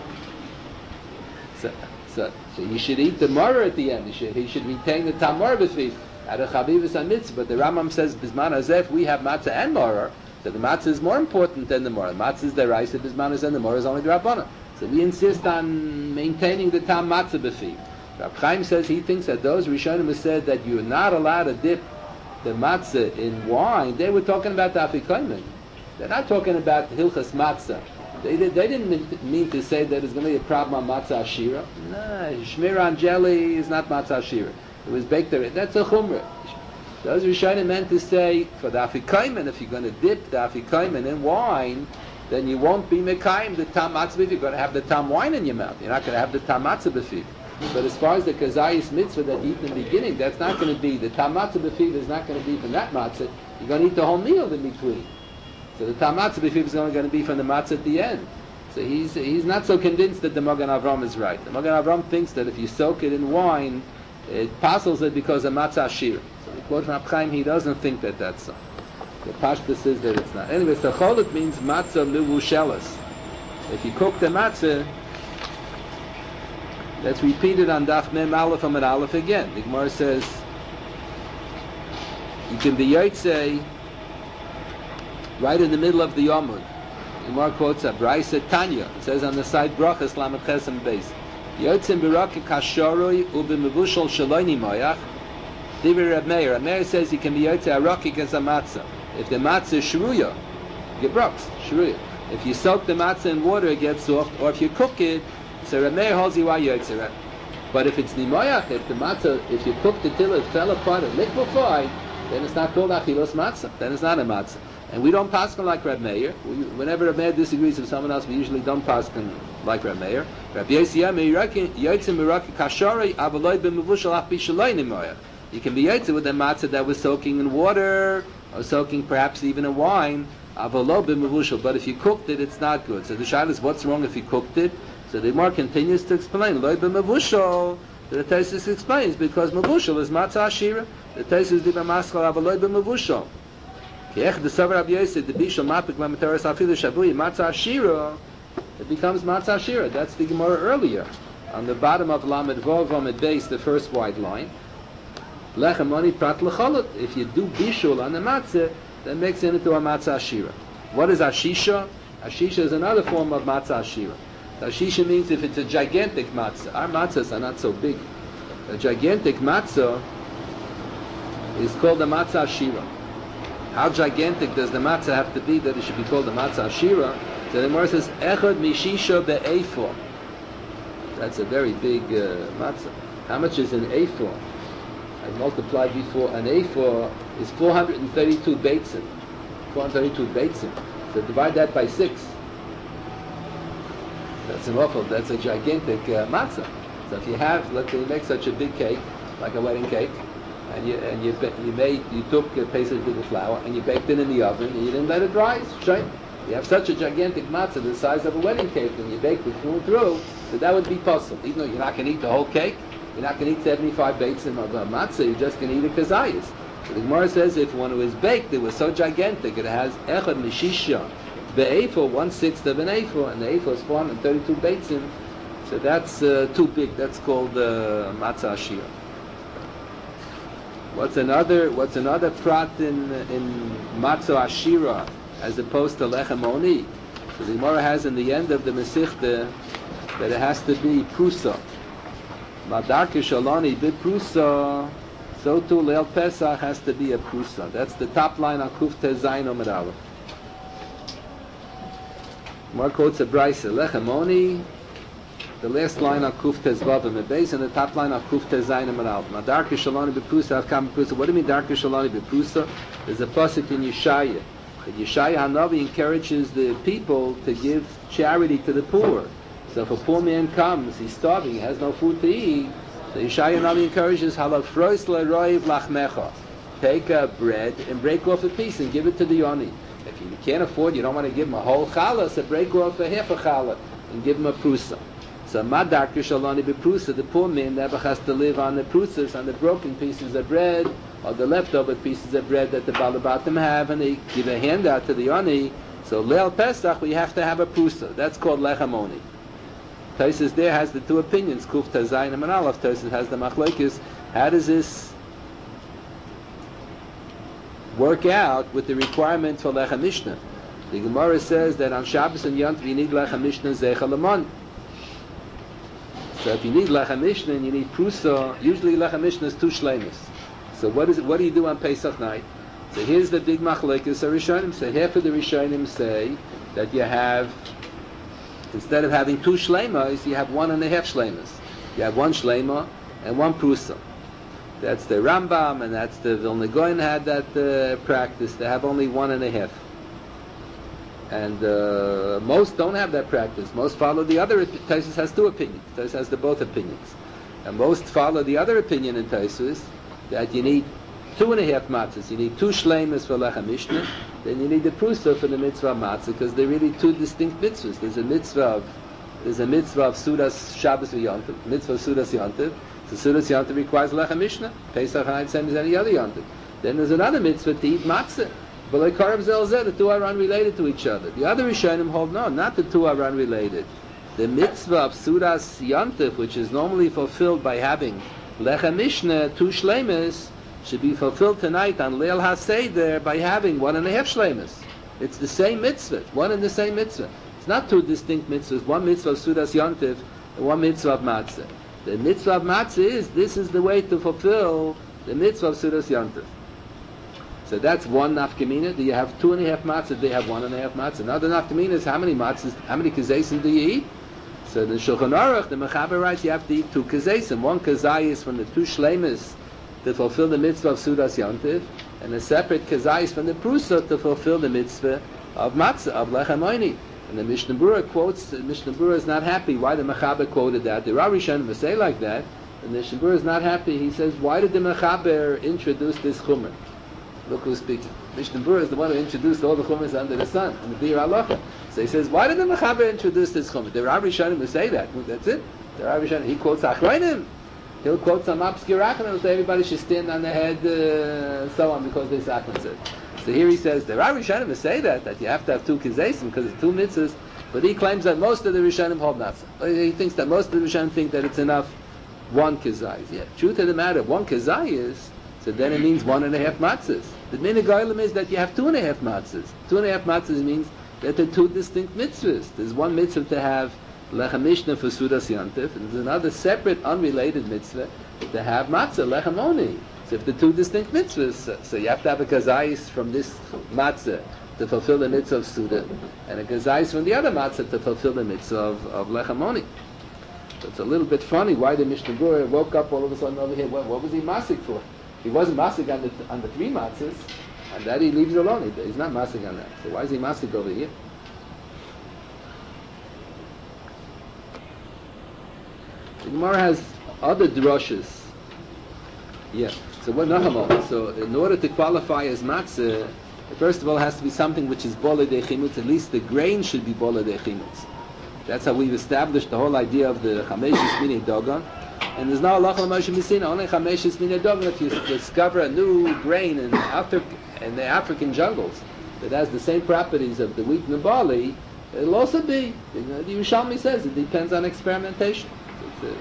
So he should eat the Mora at the end. He should retain the Tam Mora b'fiv at a Chavivus and Mitzvah. But the Rambam says Bisman Hazef we have matzah and Mora. So the matzah is more important than the Mora. The matzah is the rice. The Bisman is and the Mora is only the Rabbanan. So we insist on maintaining the Tam Matzah b'fiv. Rab Chaim says he thinks that those Rishonim have said that you're not allowed to dip the matzah in wine. They were talking about the afikomen. They're not talking about hilchas matzah. They didn't mean to say that there's going to be a problem on matzah ashira. No, shmir on jelly is not matzah ashira. It was baked there. That's a chumrah. Those Rishonim meant to say for the afikomen, if you're going to dip the afikomen in wine, then you won't be mekayim the tam matzah b'fiv. You're going to have the tam wine in your mouth. You're not going to have the tam matzah b'fiv. But as far as the kazayis mitzvah that you eat in the beginning, that's not going to be, the tam matzah b'fiv is not going to be from that matzah. You're going to eat the whole meal in between. So the tam matzah b'fiv is only going to be from the matzah at the end. So he's not so convinced that the Magen Avram is right. The Magen Avram thinks that if you soak it in wine, it passes it because of matzah ashir. So the quote from Chaim, he doesn't think that that's so. The Pashta says that it's not. Anyway, so cholut means matzah mivushelas. If you cook the matzah, let's repeat it on Daf Mem Aleph Amud Aleph again. The Gemara says you can be yotzei right in the middle of the Yomud. The Gemara quotes a Brayse Tanya. It says on the side Brachas Lamed Chesem Beis. Yotzei Biraki Kasharoi Ubemevushal Shaloni Moyach. Divrei Reb Meir. Reb Meir says you can be yotzei araki against a matzah. If the matzah is shruya, you get brachs shruya. If you soak the matzah in water, it gets soft. Or if you cook it, so Reb Meir holds you while you're yotzei. But if it's nimoyach, if the matzah, if you cook the till it fell apart and liquefied, then it's not called achilos matzah. Then it's not a matzah. And we don't paskin like Reb Meir. Whenever Reb Meir disagrees with someone else, we usually don't paskin like Reb Meir. Reb Yosiyah yotzei miraki kasharei avaloi b'mevushal ach bishaloi nimoyach. You can be yotzei with a matzah that was soaking in water or soaking perhaps even in wine. Avalo b'mevushal. But if you cooked it, it's not good. So the shaila is, what's wrong if you cooked it? So the Gemara continues to explain, Loi b'mevushal, the Taisus explains, because mevushal is matzah ashira. The Taisus diba maskal avaloi b'mevushal. Kiech the Savar Rabbi Yosef, the bishal mapik ma'materes afilu shavui, matzah ashira, it becomes matzah ashira. That's the Gemara earlier. On the bottom of Lamed Vov Amid Beis, the first white line, Lechem moni prat l'cholot. If you do bishul on the matzah, that makes it into a matzah ashira. What is ashisha? Ashisha is another form of matzah ashira. Ashisha means if it's a gigantic matzah. Our matzahs are not so big. A gigantic matzah is called a matzah ashira. How gigantic does the matzah have to be that it should be called a matzah ashira? So the Gemara says, Echad mishisha be'efor. That's a very big matzah. How much is an efor? I multiplied before. An efor is 432 beitzim. 432 beitzim. So divide that by 6. That's a gigantic matzah. So if you have, let's say you make such a big cake, like a wedding cake, and you took a piece of big flour and you baked it in the oven and you didn't let it dry. Shame. You have such a gigantic matzah the size of a wedding cake and you baked it through, so that would be possible. Even though you're not going to eat the whole cake, you're not going to eat 75 beitzim of matzah, you're just going to eat a kazayas. So the Gemara says if one was baked, it was so gigantic, it has echad mishisha. The ephah, 1/6 of an ephah, and the ephah is 432 beitzim, so that's too big. That's called matzah ashira. What's another prat in Matzo Ashira as opposed to Lechem Oni? So the Gemara has in the end of the Mesichte that it has to be Prusa. Madarke Shalani be Prusa, so too Leil Pesach has to be a Prusa. That's the top line on Kuf Tezayin Omid Aleph. Gemara quotes a Brisa, Lechem Oni, the last line on Kuf Tezvavim, and base, and the top line on Kuf Tezayin Omid Aleph. Madarke Shalani be Prusa, Avkam Prusa. What do you mean Darke Shalani be Prusa? There's a pasuk in Yeshaya. Yeshaya Hanavi encourages the people to give charity to the poor. So if a poor man comes, he's starving, he has no food to eat, so Yeshaya Hanavi encourages Halafrois le'roiv lachmecha. Take a bread and break off a piece and give it to the yoni. If you can't afford, you don't want to give him a whole challah, so break off a half a challah and give him a prusa. So Madarke Shalani beprusa, the poor man never has to live on the prusas, on the broken pieces of bread, or the leftover pieces of bread that the Balabatim have, and they give a handout to the Yoni. So Leil Pesach, we have to have a prusa. That's called Lechem Oni. Tosfos there has the two opinions, Kuf Tezayin and Aleph. Tosfos has the Machlokes. How does this work out with the requirement for Lechem Mishnah? The Gemara says that on Shabbos and Yom Tov you need Lechem Mishnah Zeicha Lamon. So if you need Lechem Mishnah and you need prusa, usually Lechem Mishnah is two shleimus. So what do you do on Pesach night? So here's the big machlekes of Rishonim. So half of the Rishonim say that you have, instead of having two shleimas, you have 1.5 shleimas. You have one shleima and one prusa. That's the Rambam, and that's the Vilna Gaon had that practice. They have only 1.5. And most don't have that practice. Most follow the other. Tosfos has two opinions. Tosfos has the both opinions. And most follow the other opinion in Tosfos, that you need 2.5 matzahs. You need 2 shleimas for Lechem Mishnah, then you need the prusa for the mitzvah of matzah, because they're really two distinct mitzvahs. There's a mitzvah of Sudas Shabbos Yom Tov, mitzvah of Sudas Yom Tov. So Sudas Yom Tov requires Lechem Mishnah. Pesach night same as any other Yom Tov. Then there's another mitzvah to eat matzah. But like Karav Zelzeh, the two are unrelated to each other. The other Rishonim hold no, not the two are unrelated. The mitzvah of Sudas Yom Tov, which is normally fulfilled by having Lechem Mishnah, 2 shleimas, should be fulfilled tonight on Leil HaSeder by having 1.5 shleimas. It's the same mitzvah, one and the same mitzvah. It's not two distinct mitzvahs, one mitzvah of Sudas Yom Tov and one mitzvah of Matzah. The mitzvah of Matzah this is the way to fulfill the mitzvah of Sudas Yom Tov. So that's one nafkamina. Do you have 2.5 matzahs? Do you have 1.5 matzahs? Now the nafkamina is how many matzahs, how many kazesim do you eat? So the Shulchan Aruch, the Mechaber writes, you have to eat 2 kazesim. One kazayis from the 2 shleimas to fulfill the mitzvah of Sudas Yom Tov, and a separate kazayis from the prusa to fulfill the mitzvah of matzah, of Lechem Oni. And the Mishnah Berurah quotes, the Mishnah Berurah is not happy why the Mechaber quoted that. The Rav Rishonim say like that, and the Mishnah Berurah is not happy. He says, why did the Mechaber introduce this chumrah? Look who's speaking. Mishnah Berurah is the one who introduced all the chumras under the sun, and the Bir Halacha. So he says, why did the Mechaber introduce this chumrah? The Rav Rishonim will say that. That's it. The Rav Rishonim, he quotes Achronim. He'll quote some obscure Achronim and say everybody should stand on their head, so on, because this Achron said. So here he says, the Rav Rishonim will say that you have to have 2 kizesim, because it's 2 mitzvahs, but he claims that most of the Rishonim hold not so. He thinks that most of the Rishonim think that it's enough 1 kazayis. Yeah. Truth of the matter, 1 kazayis, so then it means 1.5 matzahs. The minhag olam is that you have 2.5 matzahs. 2.5 matzahs means that they're 2 distinct mitzvahs. There's one mitzvah to have Lechem Mishnah for Sudas Yom Tov, and there's another separate, unrelated mitzvah to have matzah, Lechem Oni. So if the 2 distinct mitzvahs, so you have to have a kazayis from this matzah to fulfill the mitzvah of Suda, and a kazayis from the other matzah to fulfill the mitzvah of Lechem Oni. So it's a little bit funny why the Mishnah Berurah woke up all of a sudden over here. What was he masik for? He wasn't masik on the 3 matzahs, and that he leaves alone. He's not masik on that. So why is he masik over here? The Gemara has other drushes. Yeah. So what Nahamah? So in order to qualify as matzah, first of all, it has to be something which is bola de chimutz. At least the grain should be bola de chimutz. That's how we've established the whole idea of the chameshis minei dogon. And there's no halacha l'moshe misina, only chameshis minei dogon. If you discover a new grain in the African jungles that has the same properties of the wheat and the barley, it'll also be. The Yerushalmi says it depends on experimentation.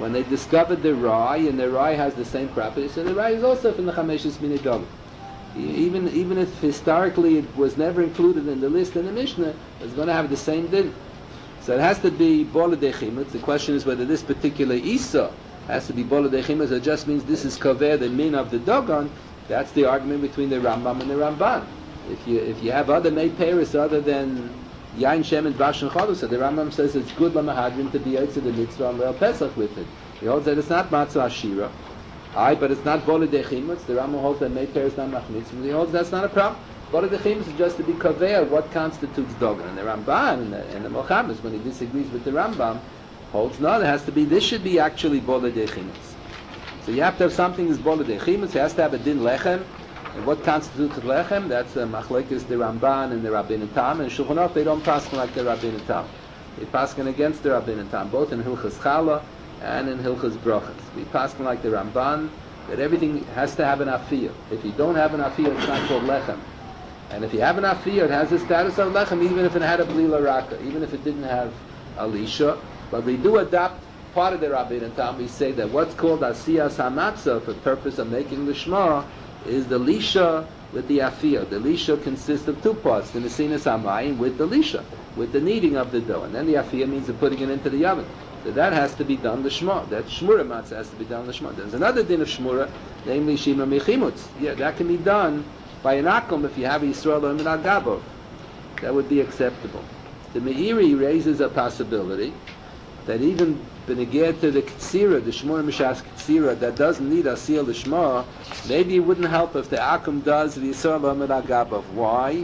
when they discovered the rye, and the rye has the same property, so the rye is also from the Chameshes Minei Dogan. Even if historically it was never included in the list in the Mishnah, it's going to have the same din. So it has to be Bola de Chimutz. The question is whether this particular Isa has to be Bola de Chimutz. It just means this is Kaver, the min of the Dogon. That's the argument between the Rambam and the Ramban. If you have other Mei Paris other than Yain Shem and Vash and Chalus, so the Rambam says it's good Lamahadrin to be out to the mitzvah and Leil Pesach with it. He holds that it's not Matzah Ashira. But it's not Bola de Chimutz. The Rambam holds that Mei Paris not Machmitz. He holds that's not a problem. Bola de Chimutz is just to be Kaver, what constitutes Dogon. And the Ramban and the Mochamis, when he disagrees with the Rambam, holds no, it has to be, this should be actually Bola de Chimutz. So you have to have something that's Bola de Chimutz. You have to have a din lechem. And what constitutes lechem? That's machlekes the Ramban and the Rabbeinu Tam. And Shulchan Aruch, they don't paskin like the Rabbeinu Tam. They paskin against the Rabbeinu Tam, both in Hilchas Chala and in Hilchas Brachas. We paskin like the Ramban, that everything has to have an afiyah. If you don't have an afiyah, it's not called lechem. And if you have an afiyah, it has the status of lechem, even if it had a blila raka, even if it didn't have alisha. But we do adopt part of the Rabbeinu Tam. We say that what's called asiyas hamatzah for the purpose of making the shema is the lisha with the afiyah. The lisha consists of two parts: the nesinas hamayim with the lisha, with the kneading of the dough, and then the afiyah means the putting it into the oven. So that has to be done the shema. That shmura matzah has to be done the shema. There's another din of shmura, namely shima mechimutz. Yeah, that can be done by an akum if you have Yisrael or Minal Gabov. That would be acceptable. The Meiri raises a possibility that even beneged to the Ktsira, the Shmur Mishas Ktsira, that doesn't need a seal the Shema, maybe it wouldn't help if the akum does the Yisrael or Minal Gabov. Why?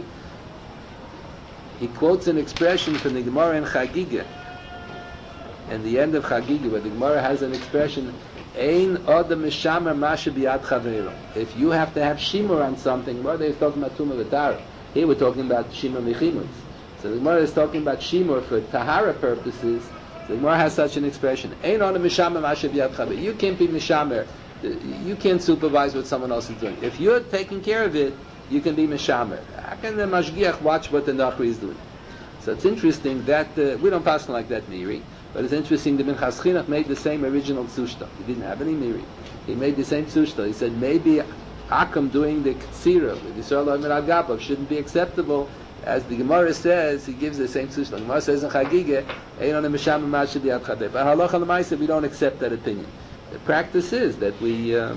He quotes an expression from the Gemara in Chagigah, and the end of Chagigah, where the Gemara has an expression, Ein Adam Mishamer Masha Biyad Chaveiro. If you have to have Shimur on something, Gemara is talking about Tumah V'Tara. Here we're talking about Shimur Mechimutz. So the Gemara is talking about Shimur for Tahara purposes. So the Gemara has such an expression, Ein Adam Mishamer Masha Biyad Chaveiro. You can't be Mishamer. You can't supervise what someone else is doing. If you're taking care of it, you can be Mishamer. How can the Mashgiach watch what the Nachri is doing? So it's interesting that, we don't pass like that, Miri. But it's interesting that Minchas Chinuch made the same original tzushta. He didn't have any miri. He made the same tzushta. He said maybe Akum doing the Ktsira with Yisrael or Minal Gabov shouldn't be acceptable. As the Gemara says, he gives the same tzushta. The Gemara says in Chagigah, Ein on the Misham Mashad Yad Chadeh. But Halacha L'maaseh, we don't accept that opinion. The practice is that we that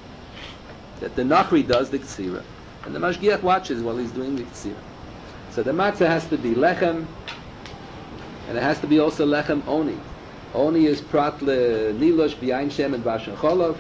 the Nachri does the Ktsira, and the Mashgiach watches while he's doing the Ktsira. So the matzah has to be lechem. And it has to be also lechem oni. Oni is prat le nilosh b'yain shem and vash and cholov.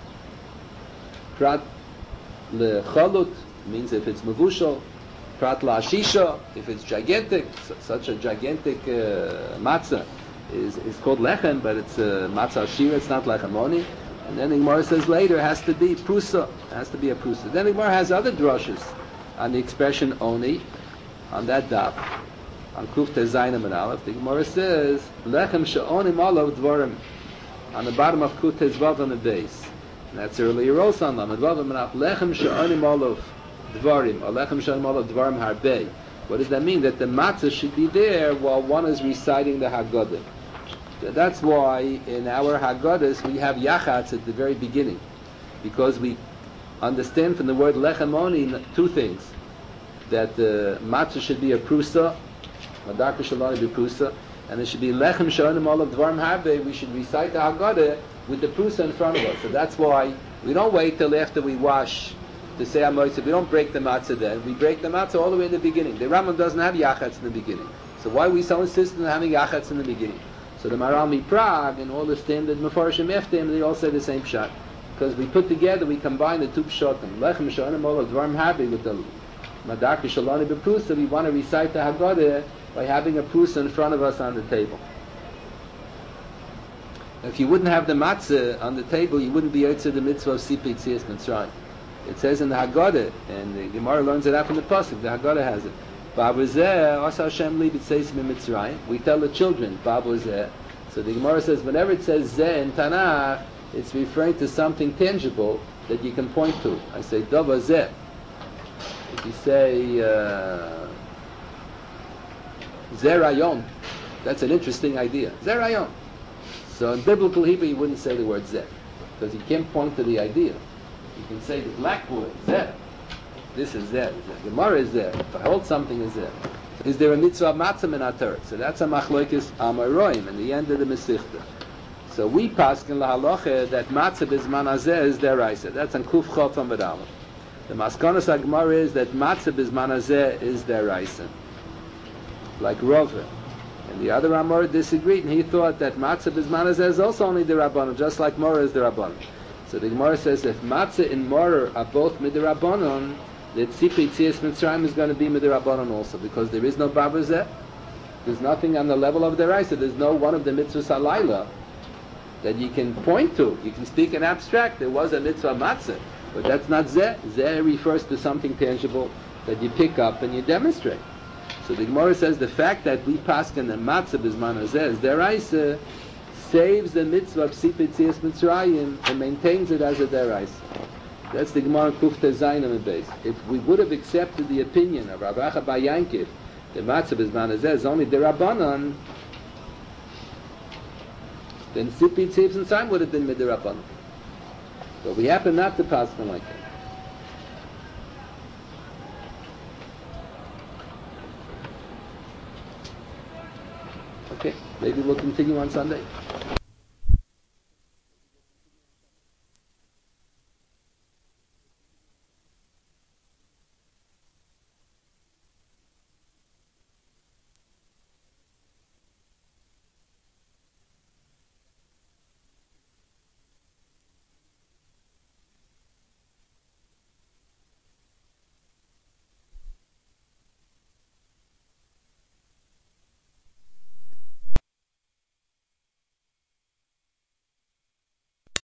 Prat le cholut means if it's mevushal. Prat la ashisha, if it's gigantic. Such a gigantic matzah is called lechem, but it's matzah ashira. It's not lechem oni. And then the Gemara says later it has to be prusa. It has to be a prusa. Then the Gemara has other drushes on the expression oni on that daf. On Kuf Tezayim and Aleph, the Gemara says, Lechem she'onim olav dvarim. On the bottom of Kuf Tezvav on the base. And that's earlier also on Lamed Vav and Aleph. Lechem she'onim olav dvarim. Or Lechem she'onim olav dvarim harbei. What does that mean? That the matzah should be there while one is reciting the Haggadah. That's why in our Haggadahs we have Yachatz at the very beginning. Because we understand from the word Lechem Oni two things. That the matzah should be a prusa, Madaka Shalani B'Prusa, and there should be Lechem Shonim Olav Dvarim Harbe. We should recite the Haggadah with the Prusa in front of us. So that's why we don't wait till after we wash to say Amoitza. We don't break the matzah then. We break the matzah all the way in the beginning. The Rambam doesn't have Yachatz in the beginning. So why are we so insistent on having Yachatz in the beginning? So the Maral Prague and all the standard Mefarshim Eftim, they all say the same shot. Because we put together, we combine the two pshatim. Lechem Shonim Olav Dvarim Harbe with the Madaka Shalani B'Prusa. We want to recite the Haggadah by having a prusa in front of us on the table. If you wouldn't have the matzah on the table, you wouldn't be yotze the mitzvah of Sipik Tziyas Mitzrayim. It says in the Haggadah, and the Gemara learns it out from the pasuk. The Haggadah has it. Ba'avuzeh asa Hashem li b'tzeisim Mitzrayim. We tell the children Ba'avuzeh. So the Gemara says whenever it says zeh in Tanakh, it's referring to something tangible that you can point to. I say dava zeh. If you say Zerayon, that's an interesting idea. Zerayon. So in biblical Hebrew, you wouldn't say the word zeh, because you can't point to the idea. You can say the black boy, zeh. This is zeh. The Gemara is zeh. If I hold something is zeh. Is there a mitzvah of matzah in our Torah? So that's a machlokes Amoraim in the end of the Mesichta. So we pass in la halacha that matzah bizman hazeh is deraisa. That's on Kuf Chof Amud Aleph. The maskonas Gemara is that matzah bizman hazeh is deraisa. Like Rova. And the other Amor disagreed, and he thought that matzah bizman hazeh is also only the Rabbanon, just like Mora is the Rabbanon. So the Gemara says if matzah and Mora are both midirabbanon, the Tzipri Tzias Mitzrayim is going to be midirabbanon also, because there is no Baba Zeh. There's nothing on the level of the Raisa. There's no one of the mitzvahs halayla that you can point to. You can speak in abstract. There was a mitzvah matzah, but that's not Zeh. Zeh refers to something tangible that you pick up and you demonstrate. So the Gemara says the fact that we paskin the matzah bizman hazeh is deraisa saves the mitzvah of Tzipri Tzias Mitzrayim and maintains it as a deraisa. That's the Gemara Kufta Zayin on the base. If we would have accepted the opinion of Rav Acha Bar Yankiv, the matzah bizman hazeh is only derabanan, then Tzipri Tzias Mitzrayim would have been midirabanan. But we happen not to pass them like that. Okay, maybe we'll continue on Sunday.